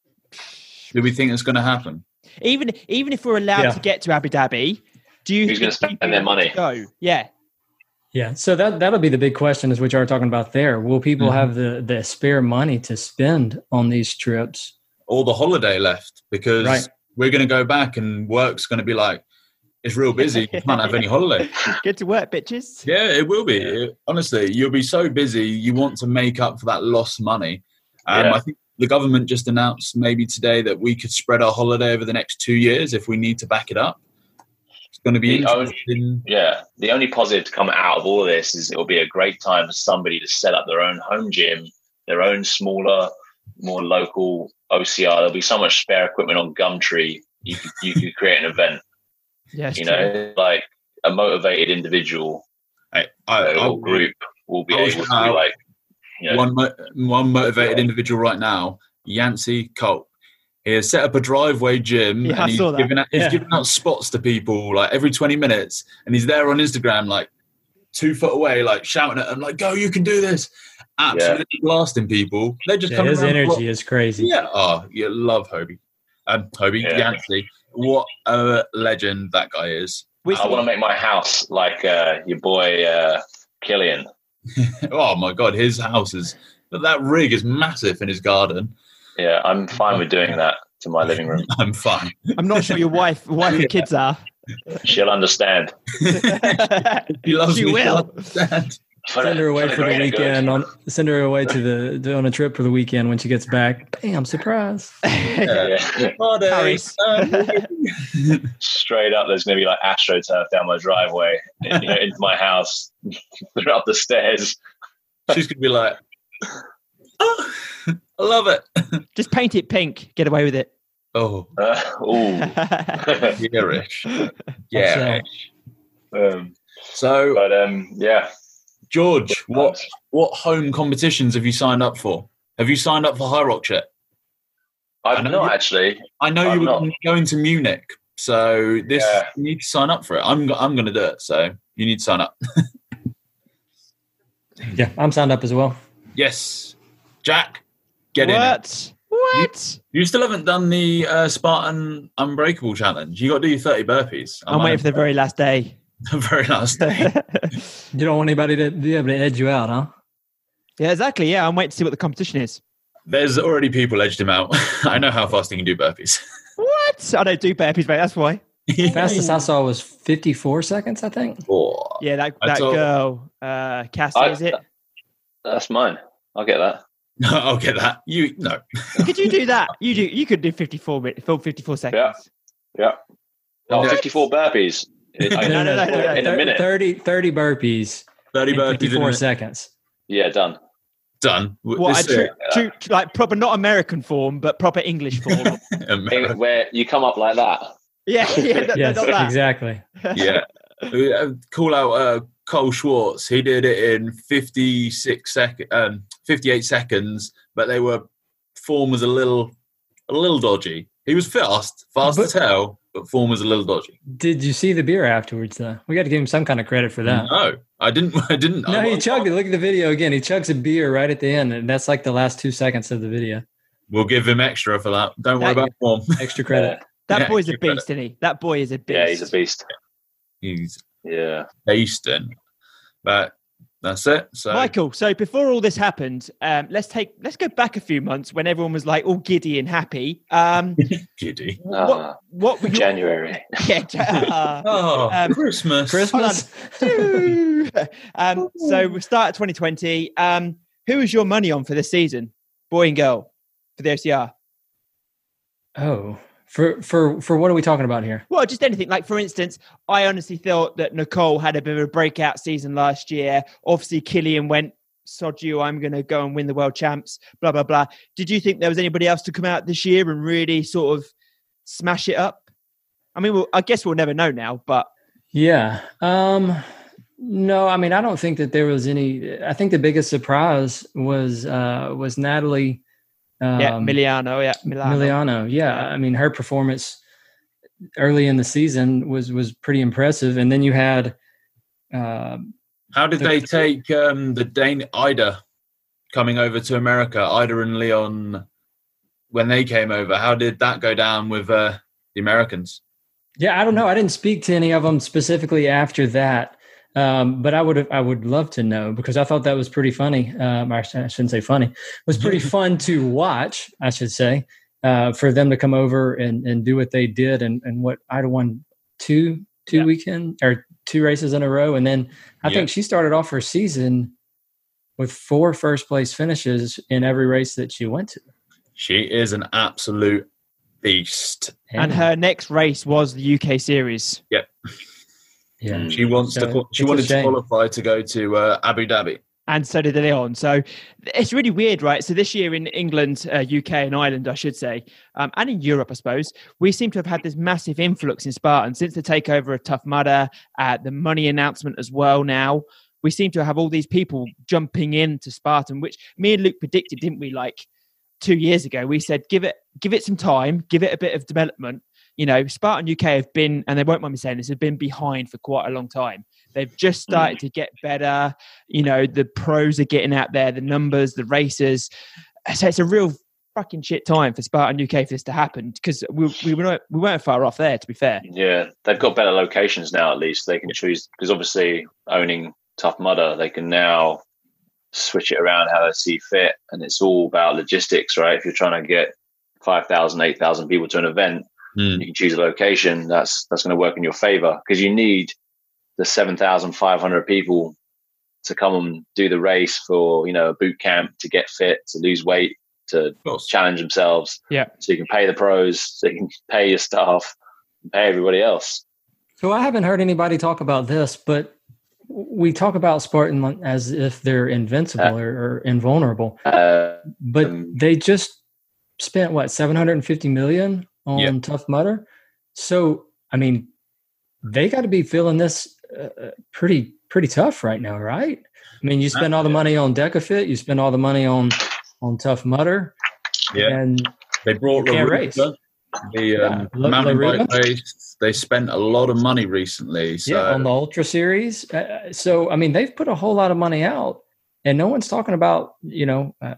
Do we think it's going to happen? Even even if we're allowed Yeah. to get to Abu Dhabi, do you Who's think gonna spend people their will money? Go, yeah, Yeah, so that that'll be the big question, is what you are talking about there. Will people Mhm. have the the spare money to spend on these trips? Or the holiday left? Because Right. we're going to go back and work's going to be like, it's real busy. You can't have any holiday. get to work, bitches. Yeah, it will be. It- honestly, you'll be so busy. You want to make up for that lost money. Um, Yeah. I think the government just announced maybe today that we could spread our holiday over the next two years if we need to back it up. It's going to be The only- interesting. Yeah, the only positive to come out of all of this is it will be a great time for somebody to set up their own home gym, their own smaller, more local O C R. There'll be so much spare equipment on Gumtree. You could, you could create an event. Yeah, it's You true. know, like a motivated individual I, I, uh, I, or group will be I was able to gonna- be like, you know, one, mo- one motivated individual right now, Yancey Colt. He has set up a driveway gym Yeah, I and he's saw that. giving, out, he's Yeah. giving out spots to people like every twenty minutes. And he's there on Instagram, like two foot away, like shouting at them, like, go, you can do this. Absolutely blasting people. They're just Yeah, coming his around the block. energy is crazy. Yeah. Oh, you love Hobie. Um, Hobie, Yeah. Yancey. What a legend that guy is. Which I want to make my house like uh, your boy uh, Killian. Oh, my God. His house is, that rig is massive in his garden. Yeah, I'm fine with doing that to my living room. I'm fine. I'm not sure your wife, wife and kids are. She'll understand. He loves She me. will. Understand. Send her away for the weekend. On send her away to the to- on a trip for the weekend when she gets back. Bam! Surprise. Yeah. Friday. Paris. Um, Straight up, there's going to be like AstroTurf down my driveway, you know, into my house, up the stairs. She's going to be like, oh, I love it. Just paint it pink. Get away with it. Oh, Uh, ooh. garish. Yeah. um, So, but um, yeah. George, what what home competitions have you signed up for? Have you signed up for High Rock yet? I've I know not you- actually. I know I'm you were not. going to Munich, so this Yeah. you need to sign up for it. I'm I'm going to do it, so you need to sign up. Yeah, I'm signed up as well. Yes. Jack, get what? in. What? You, you still haven't done the uh, Spartan Unbreakable challenge. You got to do your thirty burpees. I'm waiting for the very last day. The very last day. You don't want anybody to be able to edge you out, huh? Yeah, exactly. Yeah, I'm waiting to see what the competition is. There's already people edged him out. I know how fast he can do burpees. What? I don't do burpees, mate. That's why. The fastest I saw was fifty-four seconds, I think. Oh, Yeah, that, I that saw- girl, uh, Cassie, I- is it? That's mine. I'll get that. No, I'll get that. You no. Could you do that? You do. You could do fifty-four minutes, full fifty-four seconds. Yeah. Oh, What? fifty-four burpees. I- No, no, no, no, no. In a minute. thirty, thirty burpees thirty in burpees in fifty-four a- seconds. Yeah, done. done. What This a true, is true, like proper, not American form, but proper English form. America. Where you come up like that. yeah, yeah, no, Yes, not that. exactly. Yeah. Uh, Call out uh, Cole Schwartz. He did it in fifty-six sec- um, fifty-eight seconds, but they were form was a little, a little dodgy. He was fast, fast But- as hell, but form was a little dodgy. Did you see the beer afterwards, though? We got to give him some kind of credit for that. No, I didn't. I didn't. No, I, he chugged it. Look at the video again. He chugs a beer right at the end, and that's like the last two seconds of the video. We'll give him extra for that. Don't worry That- about form. Extra credit. That Yeah, boy's a give credit. beast, isn't he? That boy is a beast. Yeah, he's a beast. He's Yeah. tasting. But that's it. So Michael, so before all this happened, um, let's take let's go back a few months when everyone was like all giddy and happy. Um, giddy. Uh, what what were your, January. yeah, uh, Oh, Um, Christmas. Christmas. um, so we start at twenty twenty. Um, who was your money on for this season, boy and girl, for the O C R? Oh, for for for what are we talking about here? Well, just anything. Like, for instance, I honestly thought that Nicole had a bit of a breakout season last year. Obviously, Killian went, sod you, I'm going to go and win the world champs, blah, blah, blah. Did you think there was anybody else to come out this year and really sort of smash it up? I mean, well, I guess we'll never know now, but... Yeah. Um, no, I mean, I don't think that there was any. I think the biggest surprise was uh, was Natalie. Um, yeah, Miliano, yeah, Milano. Miliano. Yeah. Yeah. I mean, her performance early in the season was was pretty impressive, and then you had. Uh, How did they take um, the Dane Ida coming over to America? Ida and Leon, when they came over, how did that go down with uh, the Americans? Yeah, I don't know. I didn't speak to any of them specifically after that, um, but I would have, I would love to know because I thought that was pretty funny. Um, I shouldn't say funny. It was pretty fun to watch, I should say, uh, for them to come over and, and do what they did and, and what Ida won two two Yeah. weekend or two races in a row, and then I Yeah. think she started off her season with four first place finishes in every race that she went to. She is an absolute beast. And her next race was the U K Series. yeah. She wants So to. qual- She it's a wanted to shame. qualify to go to uh, Abu Dhabi. And so did Leon. So it's really weird, right? So this year in England, uh, U K and Ireland, I should say, um, and in Europe, I suppose, we seem to have had this massive influx in Spartan since the takeover of Tough Mudder, uh, the money announcement as well now. We seem to have all these people jumping into Spartan, which me and Luke predicted, didn't we? Like two years ago, we said, give it, give it some time, give it a bit of development. You know, Spartan U K have been, and they won't mind me saying this, have been behind for quite a long time. They've just started to get better. You know, the pros are getting out there, the numbers, the races. So it's a real fucking shit time for Spartan U K for this to happen because we, we, weren't, we weren't far off there, to be fair. Yeah, they've got better locations now. At least they can choose because obviously owning Tough Mudder, they can now switch it around how they see fit, and it's all about logistics, right? If you're trying to get five thousand, eight thousand people to an event, Hmm. you can choose a location that's that's going to work in your favor because you need the seven thousand five hundred people to come and do the race for, you know, a boot camp to get fit, to lose weight, to Of course. challenge themselves. Yeah. So you can pay the pros, so you can pay your staff, and pay everybody else. So I haven't heard anybody talk about this, but we talk about Spartan as if they're invincible Uh, or, or invulnerable, Uh, but um, they just spent what seven hundred fifty million on Yeah. Tough Mudder. So I mean, they got to be feeling this uh, pretty pretty tough right now, right? I mean, you spend all the money on DecaFit, you spend all the money on on Tough Mudder, Yeah. and They brought You can't Laruta, race. the um, La- mountain bike Laruta. race. They spent a lot of money recently. So yeah, on the Ultra Series. Uh, so I mean, they've put a whole lot of money out, and no one's talking about you know uh,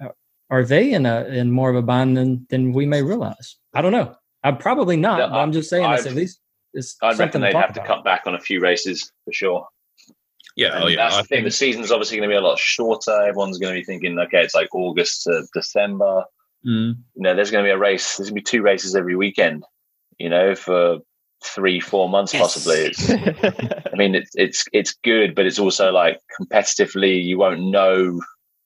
are they in a in more of a bind than than we may realize? I don't know. I'm probably not. Yeah, but I'm just saying I'd, this. At least it's I reckon something to they'd talk have to about. cut back on a few races for sure. Yeah, And oh, yeah. that's I the thing. think- The season's obviously going to be a lot shorter. Everyone's going to be thinking, okay, it's like August to December. Mm. You know, there's going to be a race. There's going to be two races every weekend. You know, for three, four months possibly. It's, I mean, it's it's it's good, but it's also like competitively, you won't know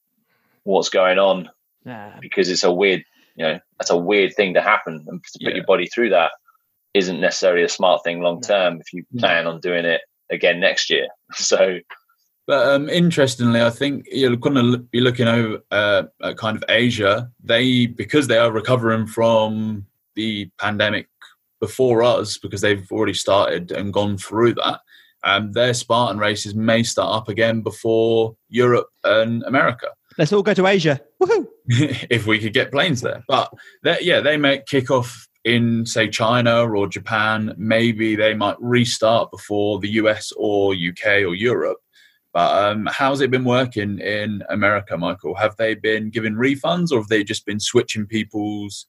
what's going on Nah. because it's a weird, you know, that's a weird thing to happen, and to put Yeah. your body through that isn't necessarily a smart thing long term if you plan on doing it again next year. So, But um, interestingly, I think you're going to be looking over uh, at kind of Asia. They, because they are recovering from the pandemic before us, because they've already started and gone through that, um, their Spartan races may start up again before Europe and America. Let's all go to Asia. Woohoo! If we could get planes there. But that, yeah, they may kick off in, say, China or Japan. Maybe they might restart before the U S or U K or Europe. But um, how's it been working in America, Michael? Have they been giving refunds, or have they just been switching people's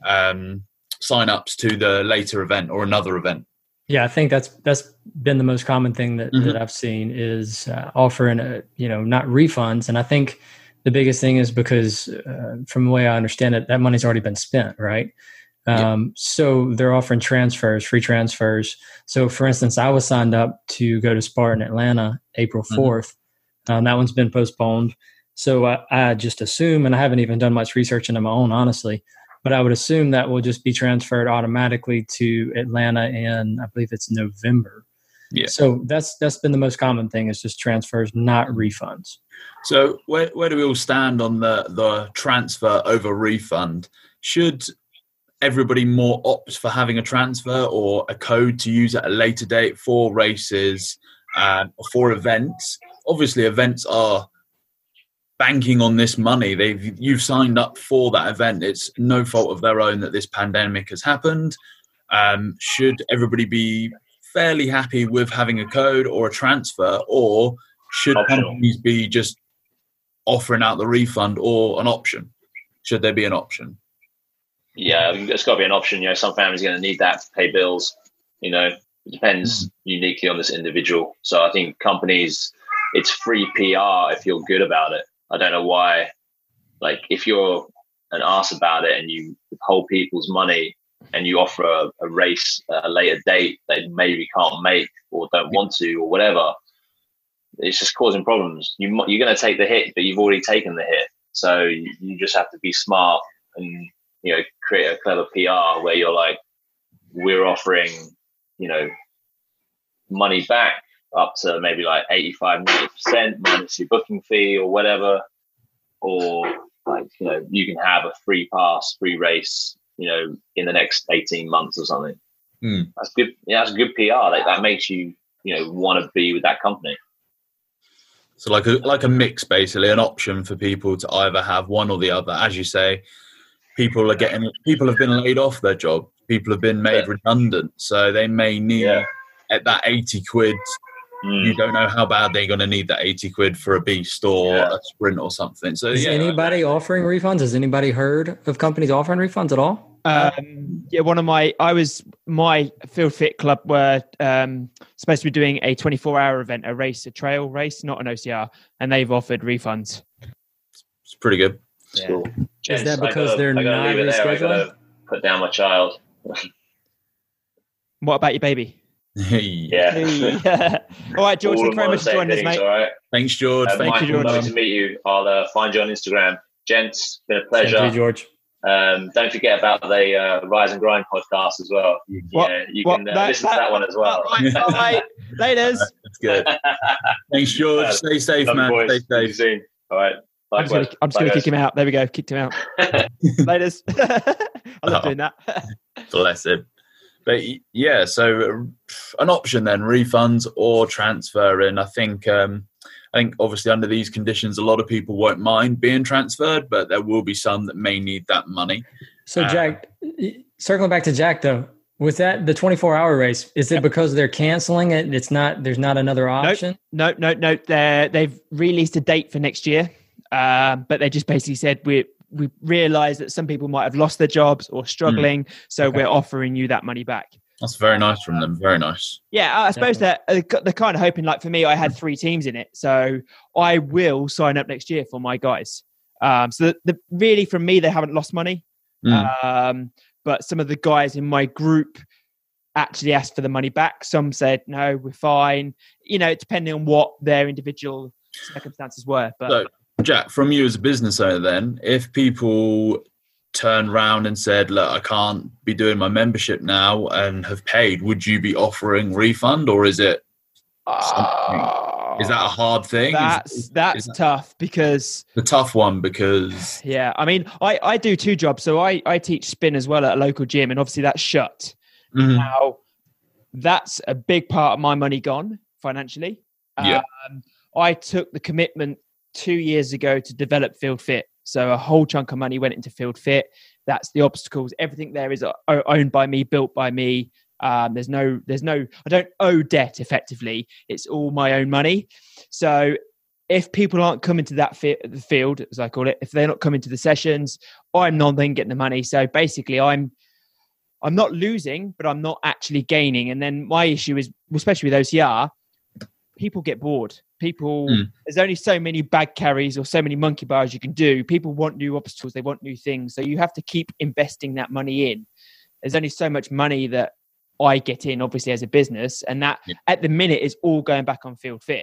um, sign-ups to the later event or another event? Yeah, I think that's that's been the most common thing that, Mhm. that I've seen is uh, offering a, you know, not refunds. And I think the biggest thing is because uh, from the way I understand it, that money's already been spent, right? Um, So they're offering transfers, free transfers. So for instance, I was signed up to go to Spartan Atlanta April fourth. Um, that one's been postponed. So I, I just assume, and I haven't even done much research into my own, honestly, but I would assume that will just be transferred automatically to Atlanta in, I believe it's November. Yeah. So that's that's been the most common thing is just transfers, not refunds. So where where do we all stand on the, the transfer over refund? Should everybody more opt for having a transfer or a code to use at a later date for races, um, for events? Obviously, events are banking on this money. They've you've signed up for that event. It's no fault of their own that this pandemic has happened. Um, should everybody be fairly happy with having a code or a transfer, or should Optional. companies be just offering out the refund or an option? Should there be an option? yeah, it's got to be an option. You know, some families are going to need that to pay bills. You know, it depends Mm-hmm. uniquely on this individual. So I think companies, it's free P R if you're good about it. I don't know why. Like, if you're an arse about it and you withhold people's money and you offer a, a race at a later date they maybe can't make or don't want to or whatever, it's just causing problems. You, mu- you're going to take the hit, but you've already taken the hit. So you, you just have to be smart and, you know, create a clever P R where you're like, we're offering, you know, money back up to maybe like eighty-five, ninety percent minus your booking fee or whatever. Or like, you know, you can have a free pass, free race, you know, in the next eighteen months or something. Hmm. That's good. Yeah, that's good P R. Like, that makes you, you know, want to be with that company. So like a like a mix, basically, an option for people to either have one or the other. As you say, people are getting people have been laid off their job. People have been made Yeah. redundant, so they may need Yeah. at that eighty quid. Mm. You don't know how bad they're going to need that eighty quid for a beast or Yeah. a sprint or something. So Is yeah, anybody offering refunds? Has anybody heard of companies offering refunds at all? Um, yeah, one of my, I was, my Field Fit Club were um, supposed to be doing a twenty-four hour event, a race, a trail race, not an O C R, and they've offered refunds. it's pretty good. Yeah. Cool. Is that I because gotta- they're I gotta not leave it there. I rescheduling? gotta put down my child. What about your baby? Yeah. Hey. All right, George, All thank you of very my much for joining us, things, mate. All right. Thanks, George. Uh, Thank Michael, you, George. lovely to meet you. I'll uh, find you on Instagram. Gents, been a Thank pleasure. you, George. Um, don't forget about the uh, Rise and Grind podcast as well. What- Yeah, you what- can uh, that- listen to that one as well. All right, all right. Laters. That's good. Thanks, George. Uh, Stay safe, Love you, man. boys. Stay See you safe. soon. All right. I'm just gonna, I'm just gonna kick him out. There we go. Kicked him out. Laters. I love Oh. doing that. Bless him. But yeah, so uh, an option then, refunds or transfer. And I think, um, I think obviously under these conditions, a lot of people won't mind being transferred, but there will be some that may need that money. So, Uh, Jack, circling back to Jack though, with that the twenty-four hour race, is it because they're canceling it? It's not. There's not another option. No, no, no. They're, they've released a date for next year, um, but they just basically said we we realize that some people might have lost their jobs or struggling. Mm. So okay. we're offering you that money back. That's very nice from them. Very nice. Yeah, I suppose Definitely. that they're kind of hoping, like for me, I had three teams in it. So I will sign up next year for my guys. Um, so the, the, really from me, they haven't lost money. Mm. Um, but some of the guys in my group actually asked for the money back. Some said, no, we're fine. You know, depending on what their individual circumstances were. But so, Jack, from you as a business owner then, if people turned around and said, look, I can't be doing my membership now and have paid, would you be offering refund, or is it uh, is that a hard thing? That's is, that's is that tough because the tough one because yeah, I mean, I, I do two jobs. So I, I teach spin as well at a local gym, and obviously that's shut. Mm-hmm. Now that's a big part of my money gone financially. Yeah. Um, I took the commitment two years ago to develop Field Fit. So a whole chunk of money went into Field Fit. That's the obstacles. Everything there is owned by me, built by me. Um, there's no, there's no, I don't owe debt effectively. It's all my own money. So if people aren't coming to that fi- the field, as I call it, if they're not coming to the sessions, I'm not then getting the money. So basically I'm, I'm not losing, but I'm not actually gaining. And then my issue is, especially with O C R, people get bored. People, mm. there's only so many bag carries or so many monkey bars you can do. People want new obstacles. They want new things. So you have to keep investing that money in. There's only so much money that I get in, obviously, as a business. And that yeah. at the minute is all going back on Field Fit,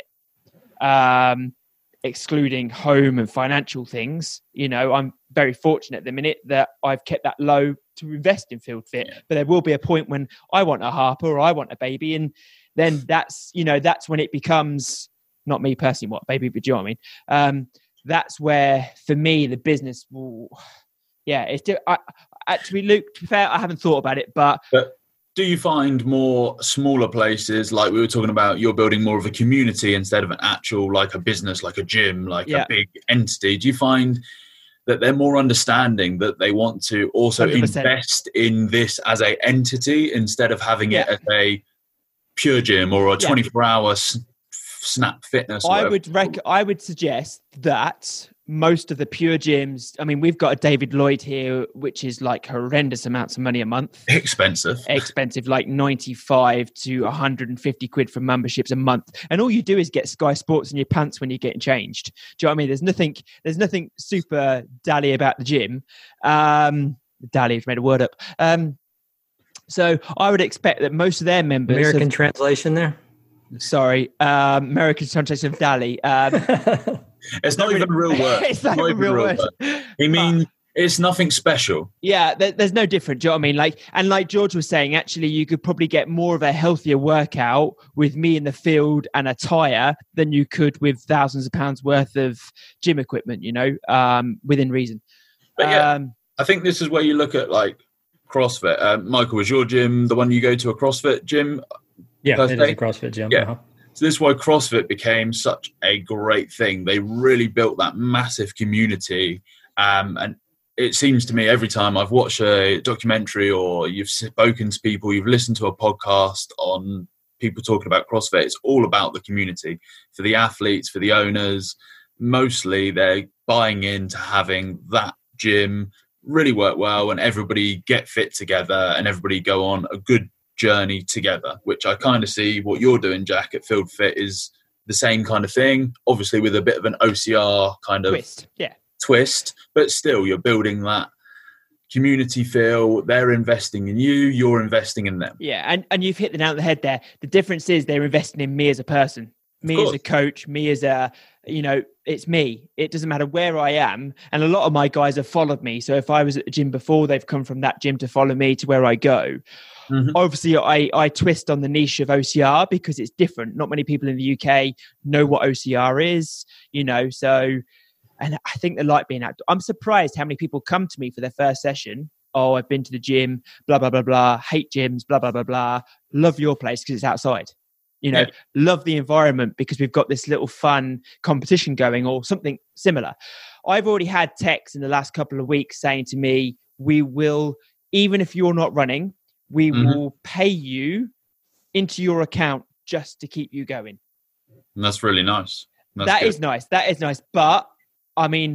um, excluding home and financial things. You know, I'm very fortunate at the minute that I've kept that low to invest in Field Fit. Yeah. But there will be a point when I want a Harper or I want a baby. And then that's, you know, that's when it becomes... not me personally, what baby, but do you know what I mean? Um, that's where, for me, the business will, yeah, it's, I, I, to be Luke, to be fair, I haven't thought about it, but. But do you find more smaller places, like we were talking about, you're building more of a community instead of an actual, like a business, like a gym, like yeah. a big entity? Do you find that they're more understanding that they want to also one hundred percent invest in this as a entity instead of having yeah. it as a pure gym or a yeah. twenty-four hour Snap Fitness? I would rec- I would suggest that most of the pure gyms, I mean, we've got a David Lloyd here, which is like horrendous amounts of money a month. Expensive. Expensive, like ninety-five to one hundred fifty quid for memberships a month. And all you do is get Sky Sports in your pants when you're getting changed. Do you know what I mean? There's nothing, there's nothing super dally about the gym. Um, dally, I've made a word up. Um, so I would expect that most of their members... American have, translation there? Sorry, um, American translation of Dally. Um, it's not even a real word. It's not, not even a real word. word. I mean, but, it's nothing special. Yeah, there, there's no different. Do you know what I mean? Like, and like George was saying, actually, you could probably get more of a healthier workout with me in the field and a tire than you could with thousands of pounds worth of gym equipment. You know, um, within reason. But yeah, um, I think this is where you look at like CrossFit. Uh, Michael, was your gym the one you go to a CrossFit gym? Yeah, it is a CrossFit gym. Yeah. Uh-huh. So this is why CrossFit became such a great thing. They really built that massive community. Um, and it seems to me every time I've watched a documentary or you've spoken to people, you've listened to a podcast on people talking about CrossFit, it's all about the community. For the athletes, for the owners, mostly they're buying into having that gym really work well and everybody get fit together and everybody go on a good journey together, which I kind of see what you're doing, Jack, at Field Fit is the same kind of thing, obviously with a bit of an O C R kind of twist, yeah, twist, but still you're building that community feel. They're investing in you, you're investing in them. Yeah, and, and you've hit the nail on the head there. The difference is they're investing in me as a person, me as a coach, me as a, you know, it's me. It doesn't matter where I am. And a lot of my guys have followed me. So if I was at the gym before, they've come from that gym to follow me to where I go. Mm-hmm. Obviously, I, I twist on the niche of O C R because it's different. Not many people in the U K know what O C R is, you know, so, and I think they like being out. I'm surprised how many people come to me for their first session. Oh, I've been to the gym, blah, blah, blah, blah, hate gyms, blah, blah, blah, blah. Love your place because it's outside. You know, yeah. Love the environment because we've got this little fun competition going or something similar. I've already had texts in the last couple of weeks saying to me, we will, even if you're not running, we mm-hmm. will pay you into your account just to keep you going. And that's really nice. That's that good. is nice. That is nice. But I mean,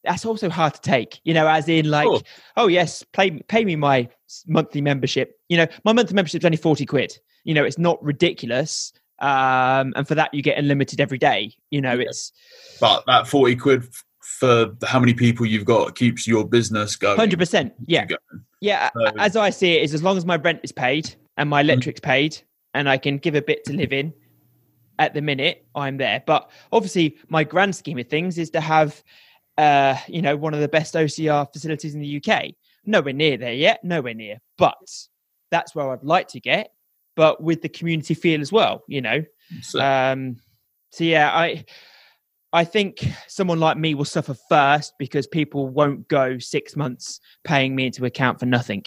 that's also hard to take, you know, as in like, Cool. oh yes, pay, pay me my monthly membership. You know, my monthly membership is only forty quid. You know, it's not ridiculous. Um, and for that, you get unlimited every day. You know, Yeah. it's But that forty quid for how many people you've got keeps your business going. one hundred percent. Yeah. Going. Yeah. So- As I see it, is as long as my rent is paid and my electric's paid and I can give a bit to live in at the minute, I'm there. But obviously, my grand scheme of things is to have, uh, you know, one of the best O C R facilities in the U K. Nowhere near there yet. Nowhere near. But that's where I'd like to get. But with the community feel as well, you know. So, Um, so yeah, I I think someone like me will suffer first because people won't go six months paying me into account for nothing.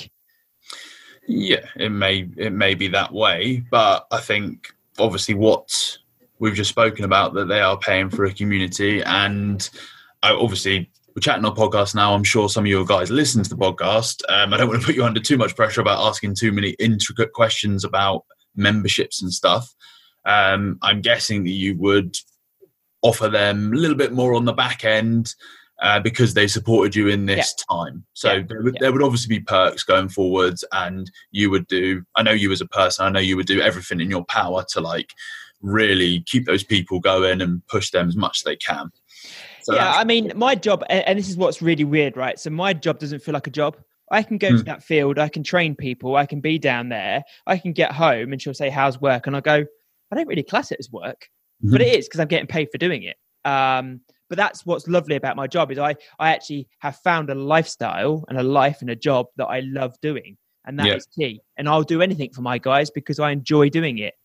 yeah, it may it may be that way, but I think obviously what we've just spoken about, that they are paying for a community, and I, obviously we're chatting on podcast now. I'm sure some of you guys listen to the podcast. Um, I don't want to put you under too much pressure about asking too many intricate questions about memberships and stuff. Um, I'm guessing that you would offer them a little bit more on the back end uh, because they supported you in this yeah. time. So yeah. there, would, yeah. there would obviously be perks going forwards, and you would do, I know you as a person, I know you would do everything in your power to like really keep those people going and push them as much as they can. So yeah, I mean, my job, and this is what's really weird, right? So my job doesn't feel like a job. I can go mm. to that field, I can train people, I can be down there, I can get home and she'll say, how's work? And I go, I don't really class it as work, mm-hmm. but it is because I'm getting paid for doing it. Um, but that's what's lovely about my job is I, I actually have found a lifestyle and a life and a job that I love doing. And that yeah. is key. And I'll do anything for my guys because I enjoy doing it.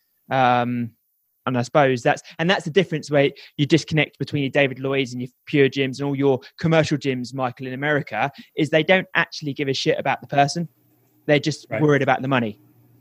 Um, And I suppose that's, and that's the difference where you disconnect between your David Lloyds and your Pure Gyms and all your commercial gyms, Michael, in America, is they don't actually give a shit about the person. They're just right. worried about the money.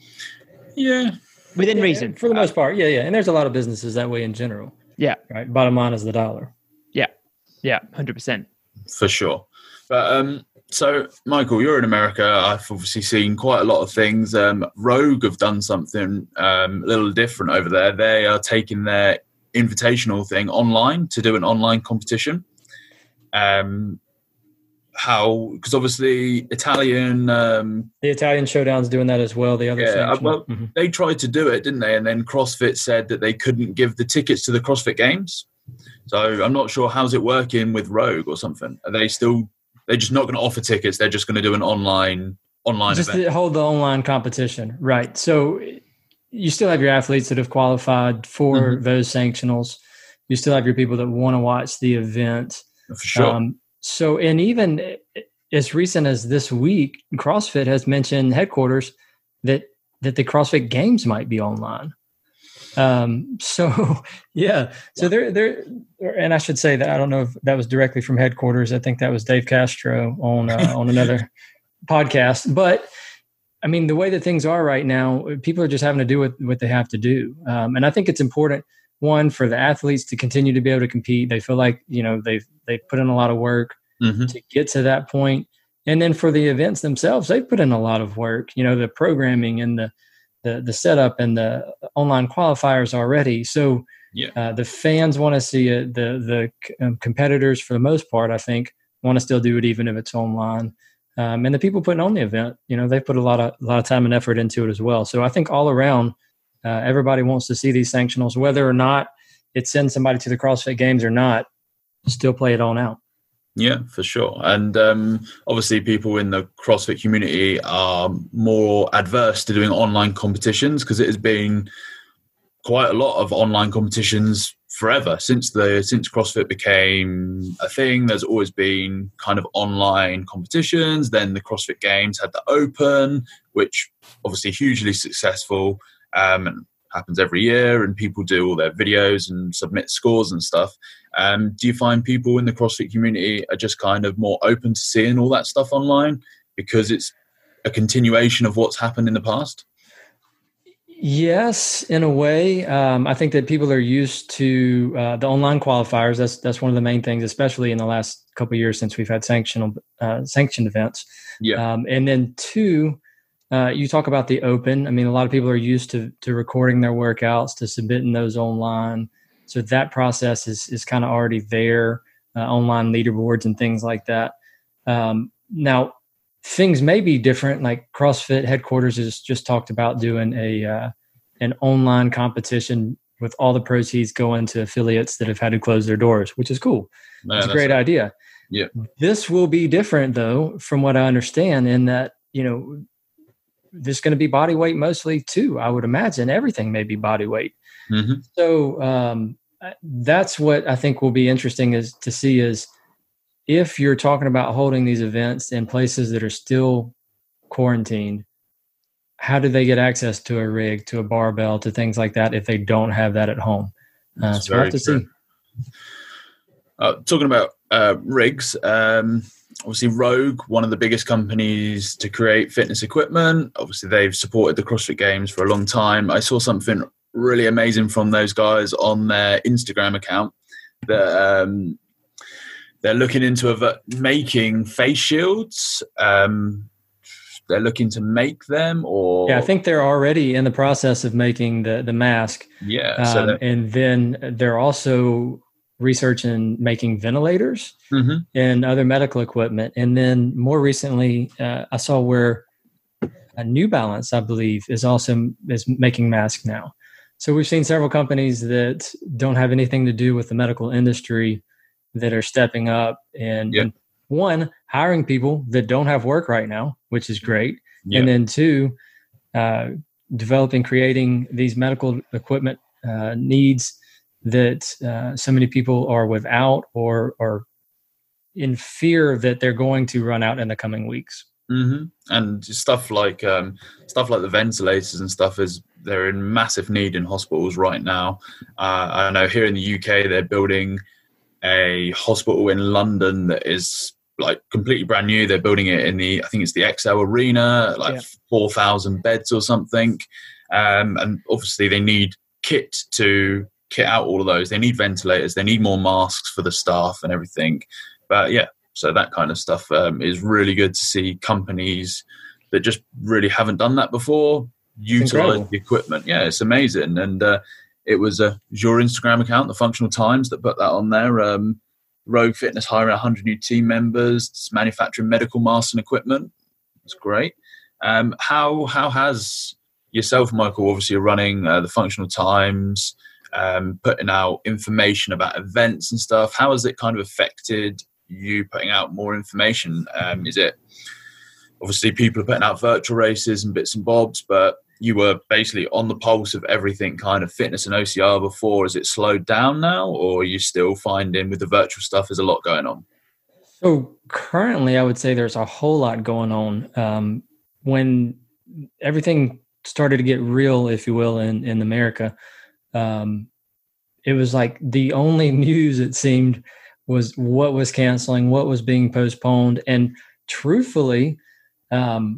Yeah. Within yeah, reason. For the most part. Yeah. Yeah. And there's a lot of businesses that way in general. Yeah. Right. Bottom line is the dollar. Yeah. Yeah. one hundred percent. For sure. But, um, so, Michael, you're in America. I've obviously seen quite a lot of things. Um, Rogue have done something um, a little different over there. They are taking their invitational thing online to do an online competition. Um, how? Because obviously, Italian. Um, the Italian Showdown's doing that as well. The other, yeah, well, mm-hmm. they tried to do it, didn't they? And then CrossFit said that they couldn't give the tickets to the CrossFit Games. So I'm not sure how's it working with Rogue or something. Are they still? They're just not going to offer tickets. They're just going to do an online online just event. Just hold the online competition. Right. So you still have your athletes that have qualified for mm-hmm. those sanctionals. You still have your people that want to watch the event. For sure. Um, so, and even as recent as this week, CrossFit has mentioned headquarters that, that the CrossFit Games might be online. Um, so yeah, so they're, they're, and I should say that I don't know if that was directly from headquarters. I think that was Dave Castro on, uh, on another podcast, but I mean, the way that things are right now, people are just having to do what, what they have to do. Um, and I think it's important, one, for the athletes to continue to be able to compete. They feel like, you know, they've, they've put in a lot of work mm-hmm. to get to that point. And then for the events themselves, they've put in a lot of work, you know, the programming and the, the the setup and the online qualifiers already. So yeah. uh, the fans want to see it. The the um, competitors, for the most part, I think, want to still do it even if it's online. Um, and the people putting on the event, you know, they put a lot of a lot of time and effort into it as well. So I think all around, uh, everybody wants to see these sanctionals, whether or not it sends somebody to the CrossFit Games or not, still play it on out. Yeah, for sure. And um, obviously people in the CrossFit community are more adverse to doing online competitions because it has been quite a lot of online competitions forever since the since CrossFit became a thing. There's always been kind of online competitions. Then the CrossFit Games had the Open, which obviously hugely successful um, and happens every year, and people do all their videos and submit scores and stuff. Um, do you find people in the CrossFit community are just kind of more open to seeing all that stuff online because it's a continuation of what's happened in the past? Yes, in a way. Um, I think that people are used to uh, the online qualifiers. That's that's one of the main things, especially in the last couple of years since we've had sanctioned uh, sanctioned events. Yeah, um, and then two, uh, you talk about the Open. I mean, a lot of people are used to to recording their workouts, to submitting those online. So that process is is kind of already there. uh, online leaderboards and things like that. Um, now, things may be different. Like CrossFit headquarters has just talked about doing a uh, an online competition with all the proceeds going to affiliates that have had to close their doors, which is cool. Man, it's a great a, idea. Yeah. This will be different, though, from what I understand, in that, you know, there's going to be body weight mostly too. I would imagine everything may be body weight. Mm-hmm. So um, that's what I think will be interesting is to see is if you're talking about holding these events in places that are still quarantined, how do they get access to a rig, to a barbell, to things like that if they don't have that at home? Uh, so we'll have to true. see. Uh, talking about uh, rigs, um, obviously Rogue, one of the biggest companies to create fitness equipment. Obviously, they've supported the CrossFit Games for a long time. I saw something really amazing from those guys on their Instagram account that um, they're looking into a, making face shields. Um, they're looking to make them, or yeah, I think they're already in the process of making the the mask. Yeah, um, so and then they're also researching making ventilators mm-hmm. and other medical equipment. And then more recently, uh, I saw where a New Balance, I believe, is also is making masks now. So we've seen several companies that don't have anything to do with the medical industry that are stepping up and, yep. and one, hiring people that don't have work right now, which is great. Yep. And then two, uh, developing, creating these medical equipment uh, needs that uh, so many people are without or are in fear that they're going to run out in the coming weeks. Mm-hmm. And stuff like um, stuff like the ventilators and stuff is they're in massive need in hospitals right now. Uh, I know here in the U K they're building a hospital in London that is like completely brand new. They're building it in the I think it's the X L Arena, like yeah. four thousand beds or something. Um, and obviously they need kit to kit out all of those. They need ventilators. They need more masks for the staff and everything. But yeah, so that kind of stuff um, is really good to see companies that just really haven't done that before utilize the equipment. Yeah, it's amazing. And uh, it was uh, your Instagram account, the Functional Times, that put that on there. Um, Rogue Fitness hiring one hundred new team members, manufacturing medical masks and equipment. It's great. Um, how how has yourself, Michael, obviously you're running uh, the Functional Times, um, putting out information about events and stuff. How has it kind of affected you putting out more information? Um, is it obviously people are putting out virtual races and bits and bobs, but you were basically on the pulse of everything kind of fitness and O C R before. Has it slowed down now, or are you still finding with the virtual stuff there's a lot going on? So currently I would say there's a whole lot going on. Um, when everything started to get real, if you will, in, in America, um, it was like the only news, it seemed, was what was canceling, what was being postponed. And truthfully, um,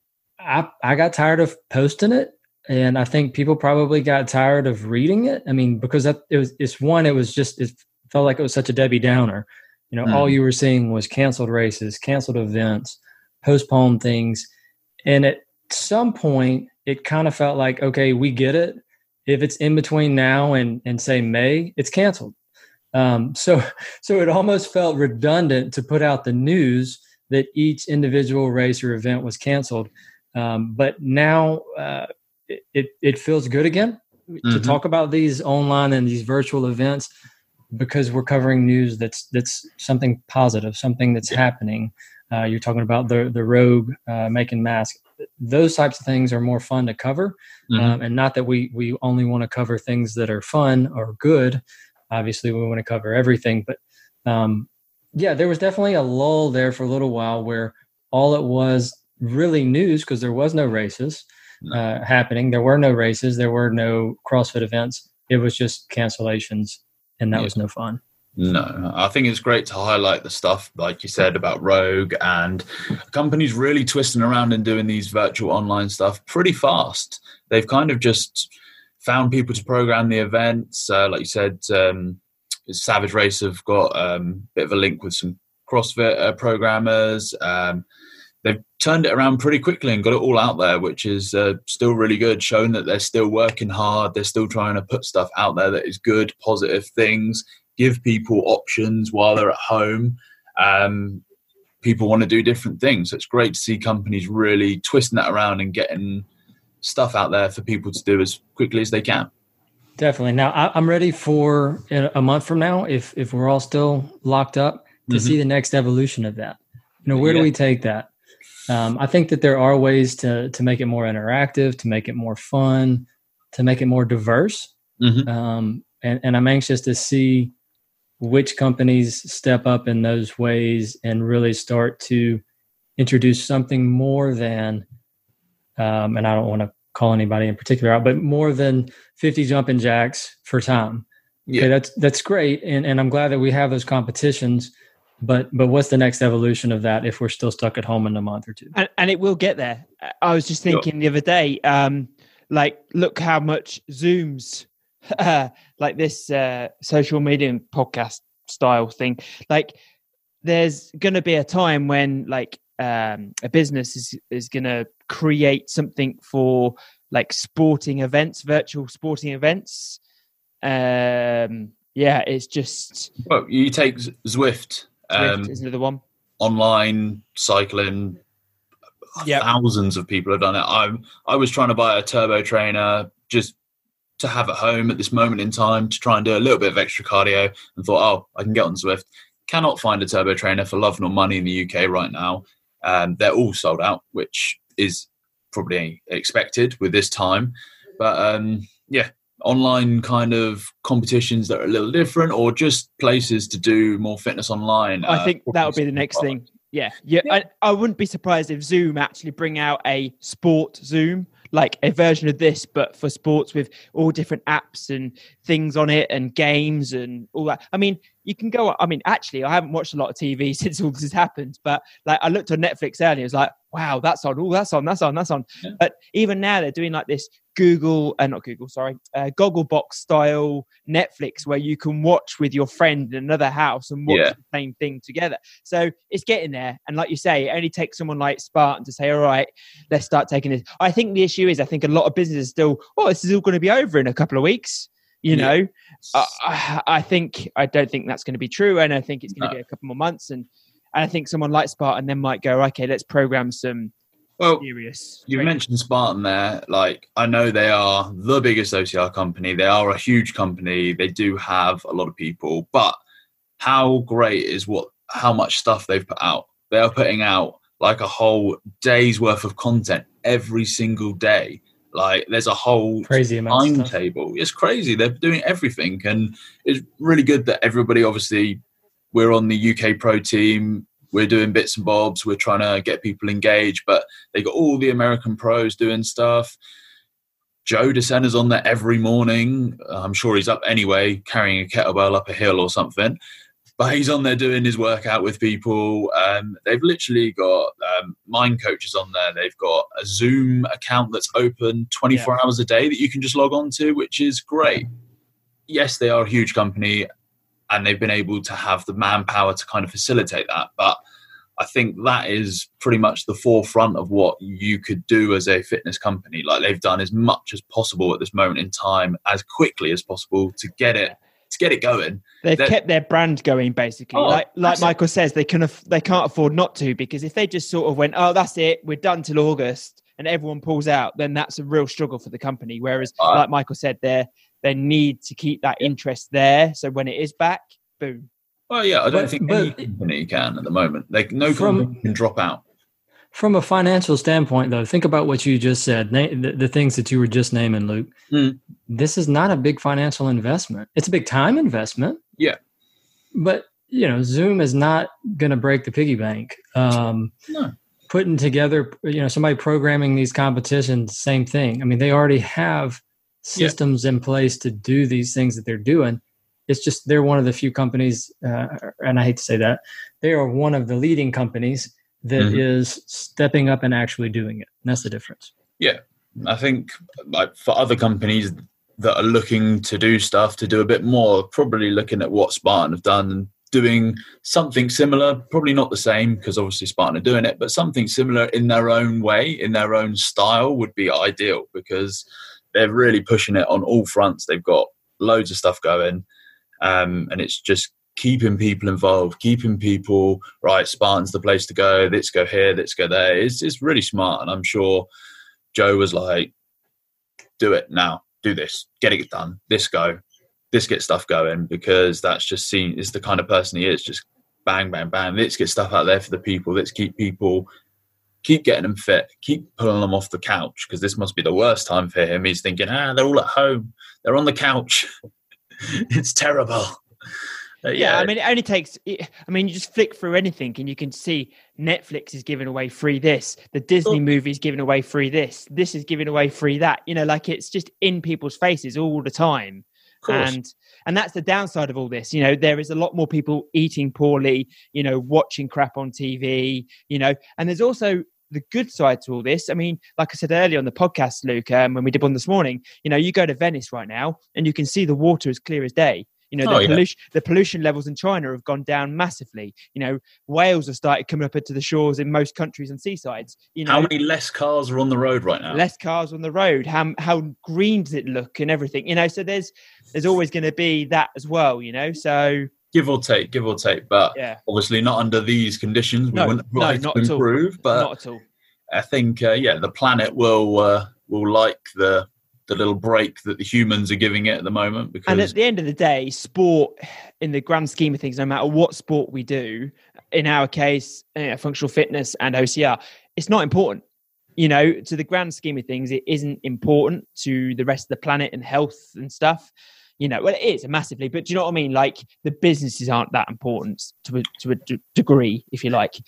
I, I got tired of posting it. And I think people probably got tired of reading it. I mean, because that, it was, it's one, it was just, it felt like it was such a Debbie Downer. You know, mm. all you were seeing was canceled races, canceled events, postponed things. And at some point, it kind of felt like, okay, we get it. If it's in between now and, and say May, it's canceled. Um, so, so it almost felt redundant to put out the news that each individual race or event was canceled. Um, but now uh, it, it, it feels good again mm-hmm. to talk about these online and these virtual events, because we're covering news that's that's something positive, something that's yeah. happening. Uh, you're talking about the the Rogue uh, making masks. Those types of things are more fun to cover, mm-hmm. um, and not that we we only want to cover things that are fun or good. Obviously, we want to cover everything. But um, yeah, there was definitely a lull there for a little while where all it was really news, because there was no races uh, happening. There were no races. There were no CrossFit events. It was just cancellations, and that yeah. was no fun. No, I think it's great to highlight the stuff, like you said, about Rogue, and companies really twisting around and doing these virtual online stuff pretty fast. They've kind of just found people to program the events. Uh, like you said, um, Savage Race have got um, a bit of a link with some CrossFit uh, programmers. Um, they've turned it around pretty quickly and got it all out there, which is uh, still really good, showing that they're still working hard. They're still trying to put stuff out there that is good, positive things, give people options while they're at home. Um, people want to do different things. So it's great to see companies really twisting that around and getting stuff out there for people to do as quickly as they can. Definitely. Now, I, I'm ready for a month from now, if if we're all still locked up, to mm-hmm. see the next evolution of that. You know, where yeah. do we take that? Um, I think that there are ways to to make it more interactive, to make it more fun, to make it more diverse. Mm-hmm. Um, and, and I'm anxious to see which companies step up in those ways and really start to introduce something more than, um, and I don't want to call anybody in particular out, but more than fifty jumping jacks for time. Yeah. Okay, that's that's great, and and I'm glad that we have those competitions. But but what's the next evolution of that if we're still stuck at home in a month or two? And, and it will get there. I was just thinking sure. the other day, um, like look how much Zooms, uh, like this uh, social media podcast style thing, like there's going to be a time when like um, a business is is going to create something for like sporting events, virtual sporting events. Um, yeah, it's just. Well, you take Zwift. Um, Zwift is another one. Online cycling. Yep. Thousands of people have done it. I I was trying to buy a turbo trainer just to have at home at this moment in time to try and do a little bit of extra cardio, and thought, oh, I can get on Zwift. Cannot find a turbo trainer for love nor money in the U K right now. Um, they're all sold out, which is probably expected with this time. But um, yeah, online kind of competitions that are a little different, or just places to do more fitness online. I uh, think that would be the next thing. Yeah, yeah. yeah. I, I wouldn't be surprised if Zoom actually bring out a sport Zoom, like a version of this, but for sports with all different apps and things on it and games and all that. I mean, you can go, I mean, actually, I haven't watched a lot of T V since all this has happened, but like I looked on Netflix earlier, it was like, wow, that's on, oh, that's on, that's on, that's on. Yeah. But even now they're doing like this Google, uh, not Google, sorry, uh, Gogglebox style Netflix where you can watch with your friend in another house and watch yeah. the same thing together. So it's getting there. And like you say, it only takes someone like Spartan to say, all right, let's start taking this. I think the issue is, I think a lot of businesses still, oh, this is all going to be over in a couple of weeks. You know, yeah. uh, I think, I don't think that's going to be true. And I think it's going to no. be a couple more months. And, and I think someone like Spartan then might go, okay, let's program some well, serious. You mentioned Spartan there. Like, I know they are the biggest O C R company. They are a huge company. They do have a lot of people, but how great is what, how much stuff they've put out. They are putting out like a whole day's worth of content every single day. Like there's a whole crazy timetable. It's crazy. They're doing everything. And it's really good that everybody, obviously, we're on the U K Pro team. We're doing bits and bobs. We're trying to get people engaged. But they got all the American pros doing stuff. Joe DeSena's on there every morning. I'm sure he's up anyway, carrying a kettlebell up a hill or something. But he's on there doing his workout with people. Um, they've literally got um, mind coaches on there. They've got a Zoom account that's open twenty-four yeah. hours a day that you can just log on to, which is great. Yes, they are a huge company and they've been able to have the manpower to kind of facilitate that. But I think that is pretty much the forefront of what you could do as a fitness company. Like they've done as much as possible at this moment in time, as quickly as possible to get it. To get it going, they've They're, kept their brand going. Basically, oh, like like Michael says, they can af- they can't afford not to, because if they just sort of went, oh, that's it, we're done till August, and everyone pulls out, then that's a real struggle for the company. Whereas, uh, like Michael said, they they need to keep that interest there, so when it is back, boom. Well, yeah, I don't but, think any company can at the moment. Like no from, company can drop out. From a financial standpoint, though, think about what you just said, the, the things that you were just naming, Luke. Mm. This is not a big financial investment. It's a big time investment. Yeah. But, you know, Zoom is not going to break the piggy bank. Um, no. Putting together, you know, somebody programming these competitions, same thing. I mean, they already have systems yeah. in place to do these things that they're doing. It's just they're one of the few companies, uh, and I hate to say that, they are one of the leading companies that mm-hmm. is stepping up and actually doing it. And that's the difference. Yeah. I think like for other companies that are looking to do stuff, to do a bit more, probably looking at what Spartan have done and doing something similar, probably not the same because obviously Spartan are doing it, but something similar in their own way, in their own style would be ideal, because they're really pushing it on all fronts. They've got loads of stuff going. Um, and it's just keeping people involved, keeping people, right, Spartan's the place to go, let's go here, let's go there. It's, it's really smart. And I'm sure Joe was like, do it now, do this, get it done, this go, this get stuff going, because that's just seen, it's the kind of person he is, just bang, bang, bang, let's get stuff out there for the people, let's keep people, keep getting them fit, keep pulling them off the couch, because this must be the worst time for him. He's thinking, ah, they're all at home, they're on the couch. It's terrible. Uh, yeah. yeah, I mean, it only takes, I mean, you just flick through anything and you can see Netflix is giving away free this, the Disney Oh. movie is giving away free this, this is giving away free that, you know, like it's just in people's faces all the time. of course. And and that's the downside of all this. You know, there is a lot more people eating poorly, you know, watching crap on T V, you know, and there's also the good side to all this. I mean, like I said earlier on the podcast, Luke, um, when we did one this morning, you know, you go to Venice right now and you can see the water as clear as day. You know, the, Oh, yeah. pollution, the pollution levels in China have gone down massively. You know, whales have started coming up into the shores in most countries and seasides. You know, How many less cars are on the road right now? less cars on the road. How how green does it look and everything? You know, so there's there's always going to be that as well. You know, so Give or take, give or take. But yeah, obviously not under these conditions. We No, wouldn't no, like not to at all. improve. But not at all. I think, uh, yeah, the planet will uh, will like the the little break that the humans are giving it at the moment. Because And at the end of the day, sport, in the grand scheme of things, no matter what sport we do, in our case, you know, functional fitness and O C R, it's not important. You know, to the grand scheme of things, it isn't important to the rest of the planet and health and stuff. You know, well, it is massively, but do you know what I mean? Like the businesses aren't that important to a, to a d- degree, if you like.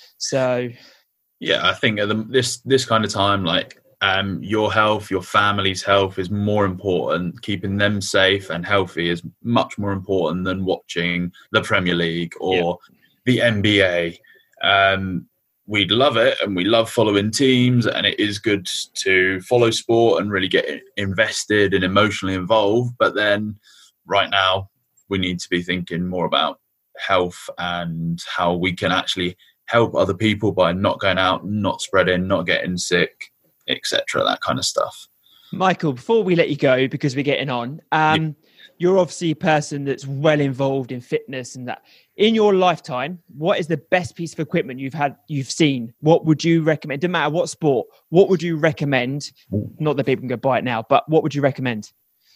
So, yeah, I think at the, this this kind of time, like um, your health, your family's health is more important. Keeping them safe and healthy is much more important than watching the Premier League or Yeah. the N B A. Um, we love it and we love following teams, and it is good to follow sport and really get invested and emotionally involved. But then right now we need to be thinking more about health and how we can actually help other people by not going out, not spreading, not getting sick, et cetera, that kind of stuff. Michael, before we let you go, because we're getting on, um, you're obviously a person that's well involved in fitness and that. In your lifetime, what is the best piece of equipment you've had, you've seen? What would you recommend? No matter what sport, what would you recommend? Not that people can go buy it now, but what would you recommend?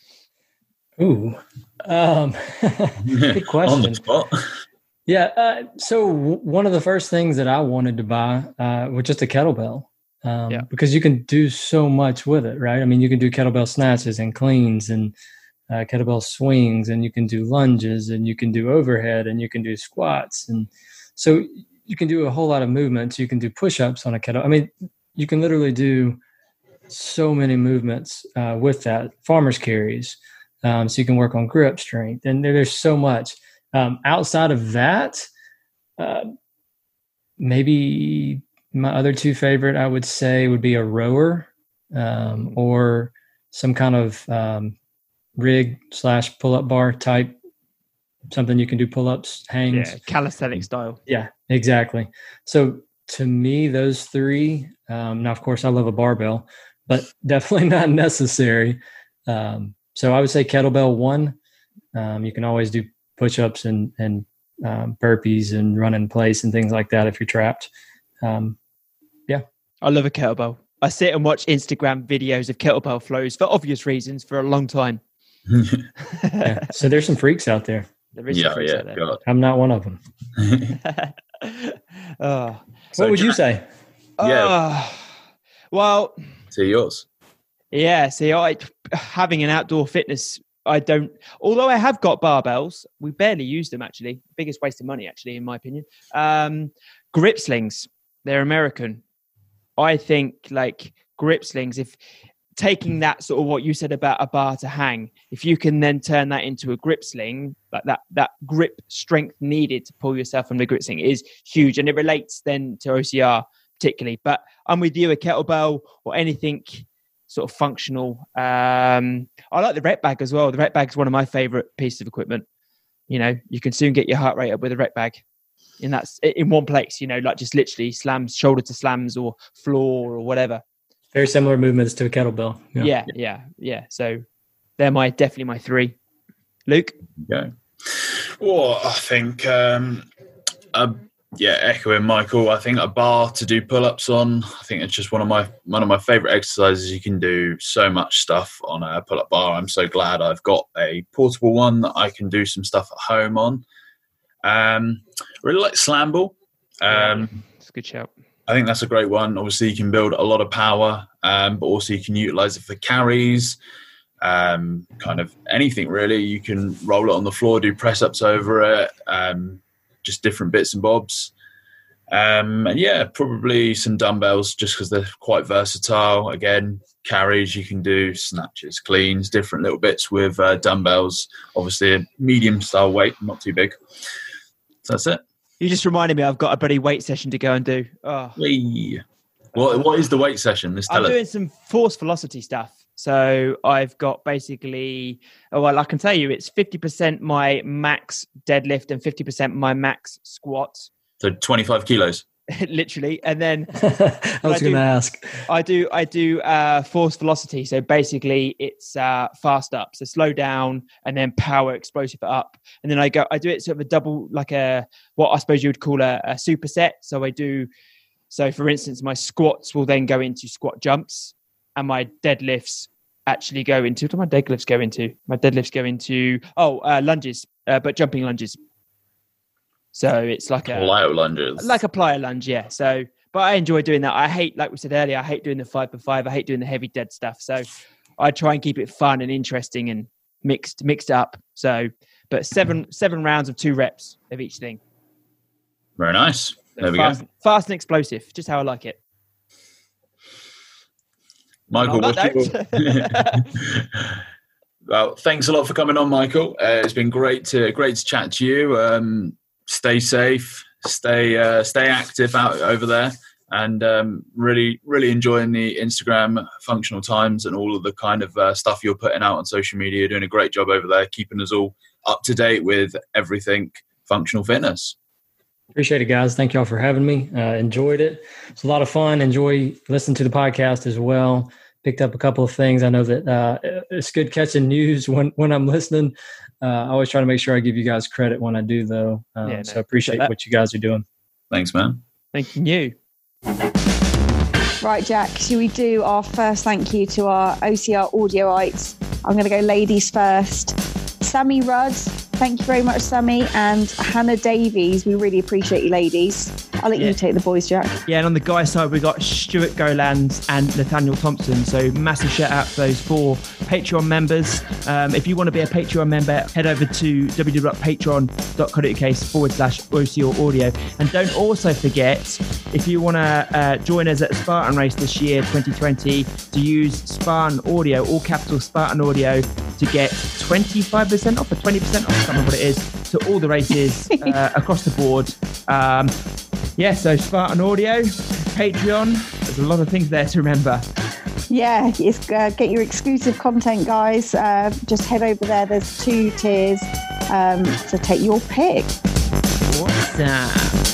Ooh, um, good On question. the spot. Yeah. Uh, so w- one of the first things that I wanted to buy uh, was just a kettlebell, um, Yeah. because you can do so much with it, right? I mean, you can do kettlebell snatches and cleans and uh, kettlebell swings, and you can do lunges, and you can do overhead, and you can do squats, and so you can do a whole lot of movements. You can do push-ups on a kettlebell. I mean, you can literally do so many movements uh, with that. Farmer's carries, um, so you can work on grip strength, and there, there's so much. Um, outside of that, uh, maybe my other two favorite, I would say, would be a rower um, or some kind of um, rig slash pull-up bar type, something you can do pull-ups, hangs. Yeah, calisthenic style. Yeah, exactly. So to me, those three, um, now, of course, I love a barbell, but definitely not necessary. Um, so I would say kettlebell one. Um, you can always do push-ups and, and um, burpees and run in place and things like that if you're trapped. Um, yeah. I love a kettlebell. I sit and watch Instagram videos of kettlebell flows for obvious reasons for a long time. yeah. So there's some freaks out there. There is some Yeah, freaks yeah, out there. God. I'm not one of them. oh. So what would you Jack, say? Yeah. well, to yours. yeah. See, I having an outdoor fitness, I don't. Although I have got barbells, we barely use them. Actually, biggest waste of money, actually, in my opinion. Um, grip slings. They're American. I think like grip slings. If taking that sort of what you said about a bar to hang, if you can then turn that into a grip sling, like that, that grip strength needed to pull yourself from the grip sling is huge. And it relates then to O C R particularly, but I'm with you, a kettlebell or anything sort of functional. Um, I like the rep bag as well. The rep bag is one of my favorite pieces of equipment. You know, you can soon get your heart rate up with a rep bag in that's in one place, you know, like just literally slams, shoulder to slams or floor or whatever. Very similar movements to a kettlebell. Yeah, yeah, yeah. yeah. So they're my definitely my three. Luke? Go. Well, I think, um, uh, yeah, echoing Michael, I think a bar to do pull-ups on. I think it's just one of my one of my favourite exercises. You can do so much stuff on a pull-up bar. I'm so glad I've got a portable one that I can do some stuff at home on. Um, really like slam ball. Um, It's a good shout. I think that's a great one. Obviously, you can build a lot of power, um, but also you can utilise it for carries. Um, kind of anything really. You can roll it on the floor, do press ups over it, um, just different bits and bobs. Um, and yeah, probably some dumbbells just because they're quite versatile. Again, carries, you can do snatches, cleans, different little bits with uh, dumbbells. Obviously, a medium style weight, not too big. So that's it. You just reminded me I've got a bloody weight session to go and do. Oh. Whee. What, what is the weight session? Let's tell I'm it. doing some force velocity stuff. So I've got basically, oh, well, I can tell you it's fifty percent my max deadlift and fifty percent my max squat. So twenty-five kilos. Literally. And then I was going to ask. I do, I do uh, force velocity. So basically it's uh, fast up. So slow down and then power explosive up. And then I go, I do it sort of a double, like a, what I suppose you would call a, a superset. So I do, so for instance, my squats will then go into squat jumps. And my deadlifts actually go into, what do my deadlifts go into? My deadlifts go into, oh, uh, lunges, uh, but jumping lunges. So it's like a plyo lunges. Like a plyo lunge, yeah. So, but I enjoy doing that. I hate, like we said earlier, I hate doing the five for five. I hate doing the heavy dead stuff. So I try and keep it fun and interesting and mixed, mixed up. So, but seven, seven rounds of two reps of each thing. Very nice. So there we fast, go. Fast and explosive, just how I like it. Michael, what's your... Well, thanks a lot for coming on, Michael. Uh, it's been great to great to chat to you. Um, stay safe, stay uh, stay active out over there, and um, really really enjoying the Instagram Functional Times and all of the kind of uh, stuff you're putting out on social media. You're doing a great job over there, keeping us all up to date with everything functional fitness. Appreciate it, guys. Thank y'all for having me. Uh, enjoyed it. It's a lot of fun. Enjoy listening to the podcast as well. Picked up a couple of things. I know that uh, it's good catching news when, when I'm listening. Uh, I always try to make sure I give you guys credit when I do, though. Um, yeah, no, so I appreciate what you guys are doing. Thanks, man. Thank you. Right, Jack, should we do our first thank you to our O C R Audioites? I'm going to go ladies first. Sammy Rudd, thank you very much, Sammy, and Hannah Davies. We really appreciate you, ladies. I'll let yeah. you take the boys, Jack. Yeah, and on the guy side, we got Stuart Goland and Nathaniel Thompson. So massive shout out to those four Patreon members. Um, if you want to be a Patreon member, head over to www.patreon.co.uk forward slash OCR Audio. And don't also forget, if you want to uh, join us at Spartan Race this year, twenty twenty, to use Spartan Audio, all capital Spartan Audio, to get twenty-five percent off or twenty percent off, I can't remember what it is, to all the races uh, across the board. Um, yeah, so Spartan Audio, Patreon, there's a lot of things there to remember. Yeah, it's, uh, get your exclusive content, guys. Uh, just head over there. There's two tiers, um, so take your pick. Awesome.